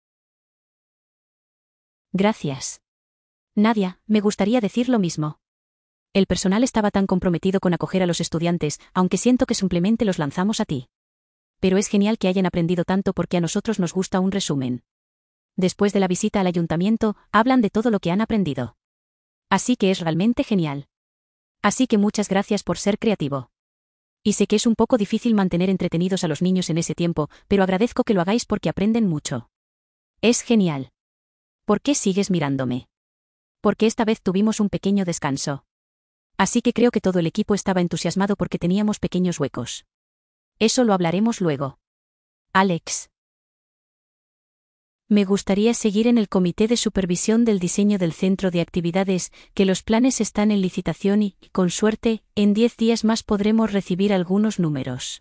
[SPEAKER 1] Gracias. Nadia, me gustaría decir lo mismo. El personal estaba tan comprometido con acoger a los estudiantes, aunque siento que simplemente los lanzamos a ti. Pero es genial que hayan aprendido tanto porque a nosotros nos gusta un resumen. Después de la visita al ayuntamiento, hablan de todo lo que han aprendido. Así que es realmente genial. Así que muchas gracias por ser creativo. Y sé que es un poco difícil mantener entretenidos a los niños en ese tiempo, pero agradezco que lo hagáis porque aprenden mucho. Es genial. ¿Por qué sigues mirándome? Porque esta vez tuvimos un pequeño descanso. Así que creo que todo el equipo estaba entusiasmado porque teníamos pequeños huecos. Eso lo hablaremos luego. Alex. Me gustaría seguir en el comité de supervisión del diseño del centro de actividades, que los planes están en licitación y, con suerte, en diez días más podremos recibir algunos números.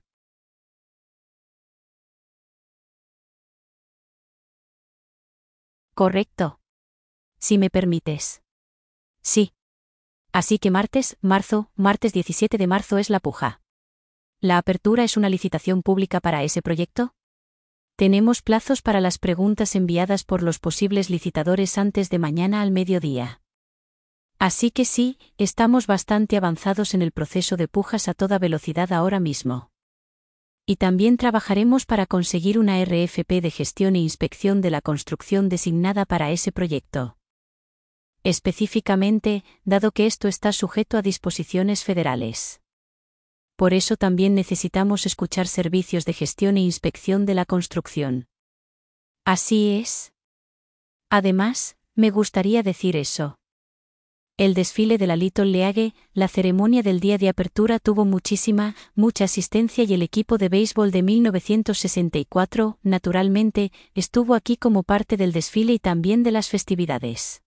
[SPEAKER 1] Correcto. Si me permites. Sí. Así que martes, marzo, martes diecisiete de marzo es la puja. ¿La apertura es una licitación pública para ese proyecto? Tenemos plazos para las preguntas enviadas por los posibles licitadores antes de mañana al mediodía. Así que sí, estamos bastante avanzados en el proceso de pujas a toda velocidad ahora mismo. Y también trabajaremos para conseguir una R F P de gestión e inspección de la construcción designada para ese proyecto. Específicamente, dado que esto está sujeto a disposiciones federales. Por eso también necesitamos escuchar servicios de gestión e inspección de la construcción. Así es. Además, me gustaría decir eso. El desfile de la Little League, la ceremonia del día de apertura tuvo muchísima, mucha asistencia y el equipo de béisbol de mil novecientos sesenta y cuatro, naturalmente, estuvo aquí como parte del desfile y también de las festividades.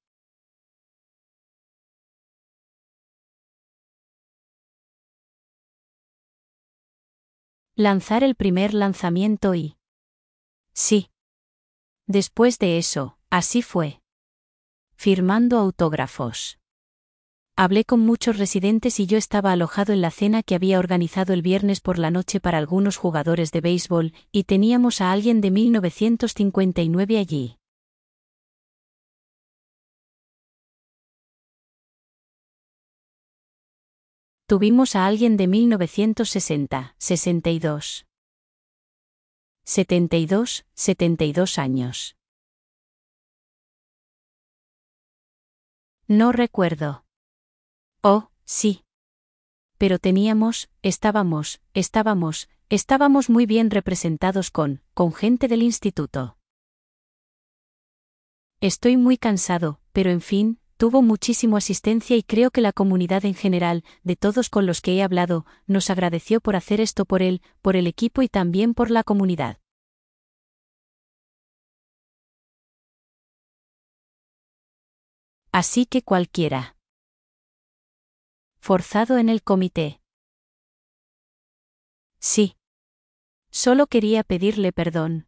[SPEAKER 1] Lanzar el primer lanzamiento y... Sí. Después de eso, así fue. Firmando autógrafos. Hablé con muchos residentes y yo estaba alojado en la cena que había organizado el viernes por la noche para algunos jugadores de béisbol, y teníamos a alguien de mil novecientos cincuenta y nueve allí. Tuvimos a alguien de mil novecientos sesenta, sesenta y dos. setenta y dos, setenta y dos años. No recuerdo. Oh, sí. Pero teníamos, estábamos, estábamos, estábamos muy bien representados con, con gente del instituto. Estoy muy cansado, pero en fin, tuvo muchísima asistencia y creo que la comunidad en general, de todos con los que he hablado, nos agradeció por hacer esto por él, por el equipo y también por la comunidad. Así que cualquiera. Forzado en el comité. Sí. Solo quería pedirle perdón.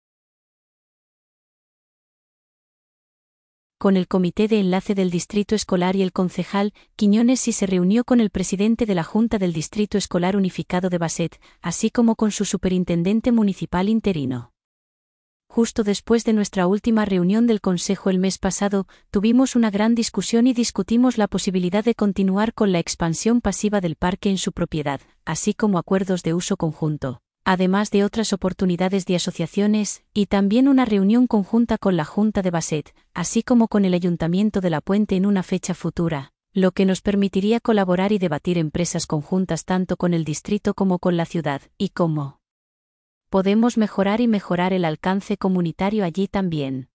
[SPEAKER 1] Con el comité de enlace del distrito escolar y el concejal, Quiñones y se reunió con el presidente de la Junta del Distrito Escolar Unificado de Bassett, así como con su superintendente municipal interino. Justo después de nuestra última reunión del consejo el mes pasado, tuvimos una gran discusión y discutimos la posibilidad de continuar con la expansión pasiva del parque en su propiedad, así como acuerdos de uso conjunto, además de otras oportunidades de asociaciones, y también una reunión conjunta con la Junta de Bassett, así como con el Ayuntamiento de La Puente en una fecha futura, lo que nos permitiría colaborar y debatir empresas conjuntas tanto con el distrito como con la ciudad, y como podemos mejorar y mejorar el alcance comunitario allí también.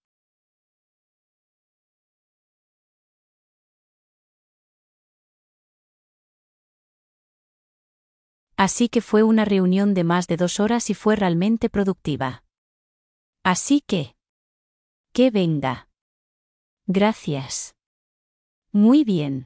[SPEAKER 1] Así que fue una reunión de más de dos horas y fue realmente productiva. Así que... que venga. Gracias. Muy bien.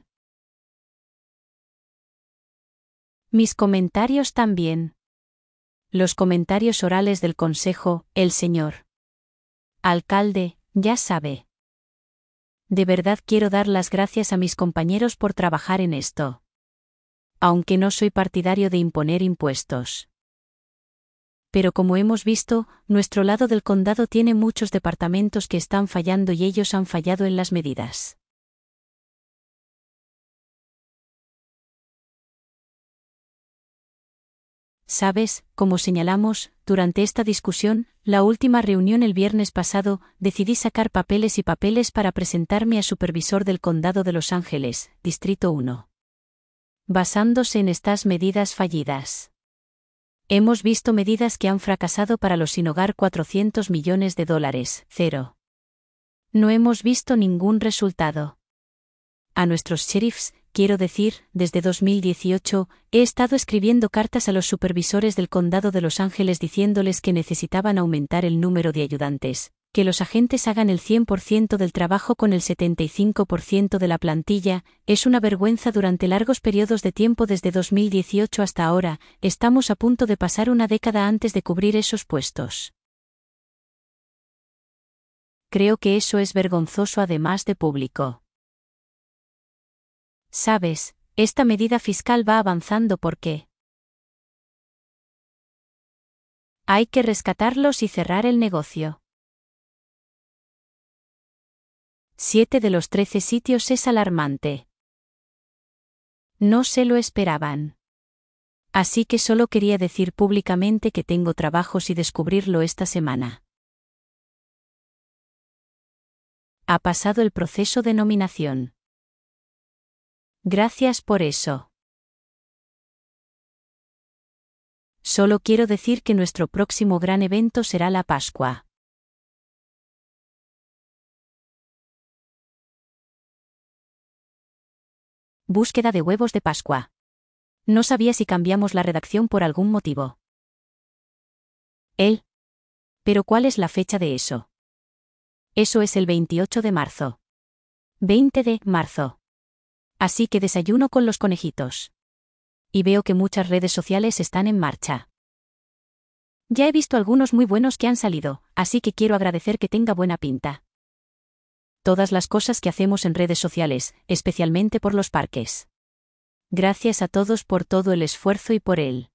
[SPEAKER 1] Mis comentarios también. Los comentarios orales del Consejo, el señor alcalde, ya sabe. De verdad quiero dar las gracias a mis compañeros por trabajar en esto. Aunque no soy partidario de imponer impuestos. Pero como hemos visto, nuestro lado del condado tiene muchos departamentos que están fallando y ellos han fallado en las medidas. Sabes, como señalamos, durante esta discusión, la última reunión el viernes pasado, decidí sacar papeles y papeles para presentarme a supervisor del condado de Los Ángeles, Distrito uno. Basándose en estas medidas fallidas. Hemos visto medidas que han fracasado para los sin hogar cuatrocientos millones de dólares, cero. No hemos visto ningún resultado. A nuestros sheriffs, quiero decir, desde dos mil dieciocho, he estado escribiendo cartas a los supervisores del condado de Los Ángeles diciéndoles que necesitaban aumentar el número de ayudantes, que los agentes hagan el cien por ciento del trabajo con el setenta y cinco por ciento de la plantilla. Es una vergüenza durante largos periodos de tiempo desde dos mil dieciocho hasta ahora, estamos a punto de pasar una década antes de cubrir esos puestos. Creo que eso es vergonzoso además de público. Sabes, esta medida fiscal va avanzando porque hay que rescatarlos y cerrar el negocio. Siete de los trece sitios es alarmante. No se lo esperaban. Así que solo quería decir públicamente que tengo trabajos y descubrirlo esta semana. Ha pasado el proceso de nominación. Gracias por eso. Solo quiero decir que nuestro próximo gran evento será la Pascua. Búsqueda de huevos de Pascua. No sabía si cambiamos la redacción por algún motivo. ¿El? ¿Pero cuál es la fecha de eso? Eso es el veintiocho de marzo. veinte de marzo. Así que desayuno con los conejitos. Y veo que muchas redes sociales están en marcha. Ya he visto algunos muy buenos que han salido, así que quiero agradecer que tenga buena pinta. Todas las cosas que hacemos en redes sociales, especialmente por los parques. Gracias a todos por todo el esfuerzo y por él.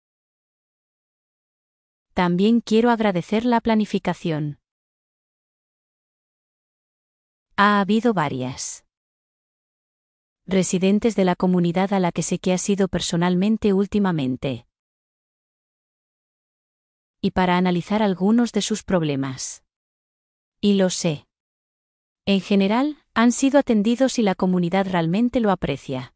[SPEAKER 1] También quiero agradecer la planificación. Ha habido varias residentes de la comunidad a la que sé que ha sido personalmente últimamente. Y para analizar algunos de sus problemas. Y lo sé. En general, han sido atendidos y la comunidad realmente lo aprecia.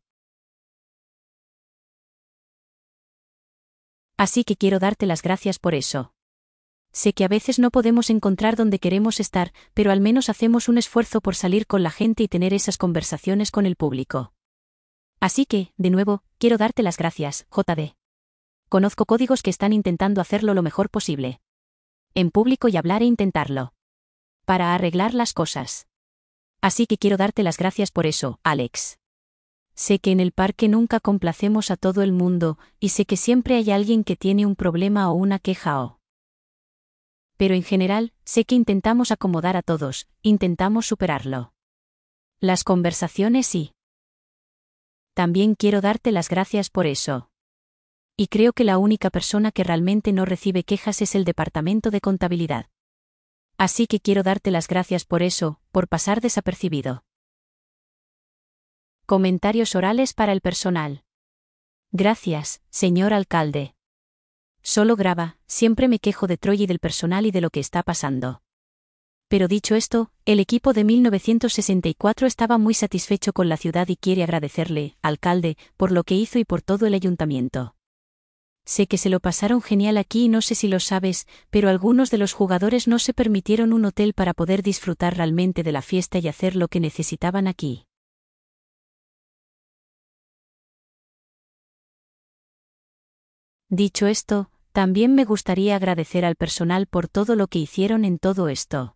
[SPEAKER 1] Así que quiero darte las gracias por eso. Sé que a veces no podemos encontrar donde queremos estar, pero al menos hacemos un esfuerzo por salir con la gente y tener esas conversaciones con el público. Así que, de nuevo, quiero darte las gracias, J D. Conozco códigos que están intentando hacerlo lo mejor posible. En público y hablar e intentarlo. Para arreglar las cosas. Así que quiero darte las gracias por eso, Alex. Sé que en el parque nunca complacemos a todo el mundo, y sé que siempre hay alguien que tiene un problema o una queja o... Pero en general, sé que intentamos acomodar a todos, intentamos superarlo. Las conversaciones sí. También quiero darte las gracias por eso. Y creo que la única persona que realmente no recibe quejas es el departamento de contabilidad. Así que quiero darte las gracias por eso, por pasar desapercibido. Comentarios orales para el personal. Gracias, señor alcalde. Solo graba, siempre me quejo de Troy y del personal y de lo que está pasando. Pero dicho esto, el equipo de mil novecientos sesenta y cuatro estaba muy satisfecho con la ciudad y quiere agradecerle, alcalde, por lo que hizo y por todo el ayuntamiento. Sé que se lo pasaron genial aquí y no sé si lo sabes, pero algunos de los jugadores no se permitieron un hotel para poder disfrutar realmente de la fiesta y hacer lo que necesitaban aquí. Dicho esto, también me gustaría agradecer al personal por todo lo que hicieron en todo esto.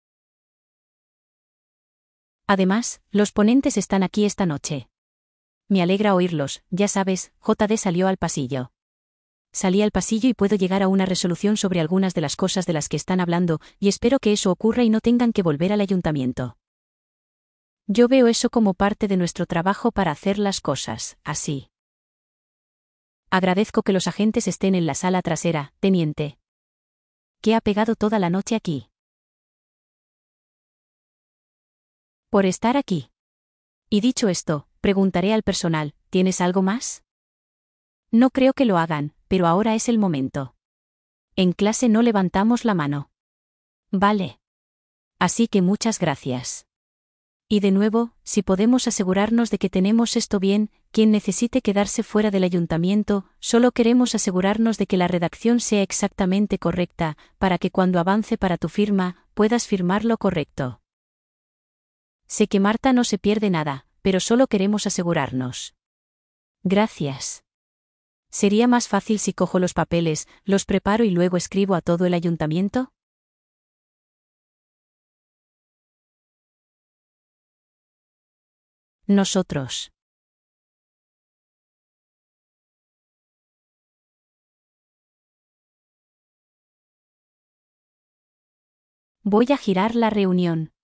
[SPEAKER 1] Además, los ponentes están aquí esta noche. Me alegra oírlos, ya sabes, J D salió al pasillo. Salí al pasillo y puedo llegar a una resolución sobre algunas de las cosas de las que están hablando, y espero que eso ocurra y no tengan que volver al ayuntamiento. Yo veo eso como parte de nuestro trabajo para hacer las cosas, así. Agradezco que los agentes estén en la sala trasera, teniente. ¿Qué ha pegado toda la noche aquí? Por estar aquí. Y dicho esto, preguntaré al personal, ¿tienes algo más? No creo que lo hagan, pero ahora es el momento. En clase no levantamos la mano. Vale. Así que muchas gracias. Y de nuevo, si podemos asegurarnos de que tenemos esto bien, quien necesite quedarse fuera del ayuntamiento, solo queremos asegurarnos de que la redacción sea exactamente correcta, para que cuando avance para tu firma, puedas firmar lo correcto. Sé que Marta no se pierde nada, pero solo queremos asegurarnos. Gracias. ¿Sería más fácil si cojo los papeles, los preparo y luego escribo a todo el ayuntamiento? Nosotros. Voy a girar la reunión.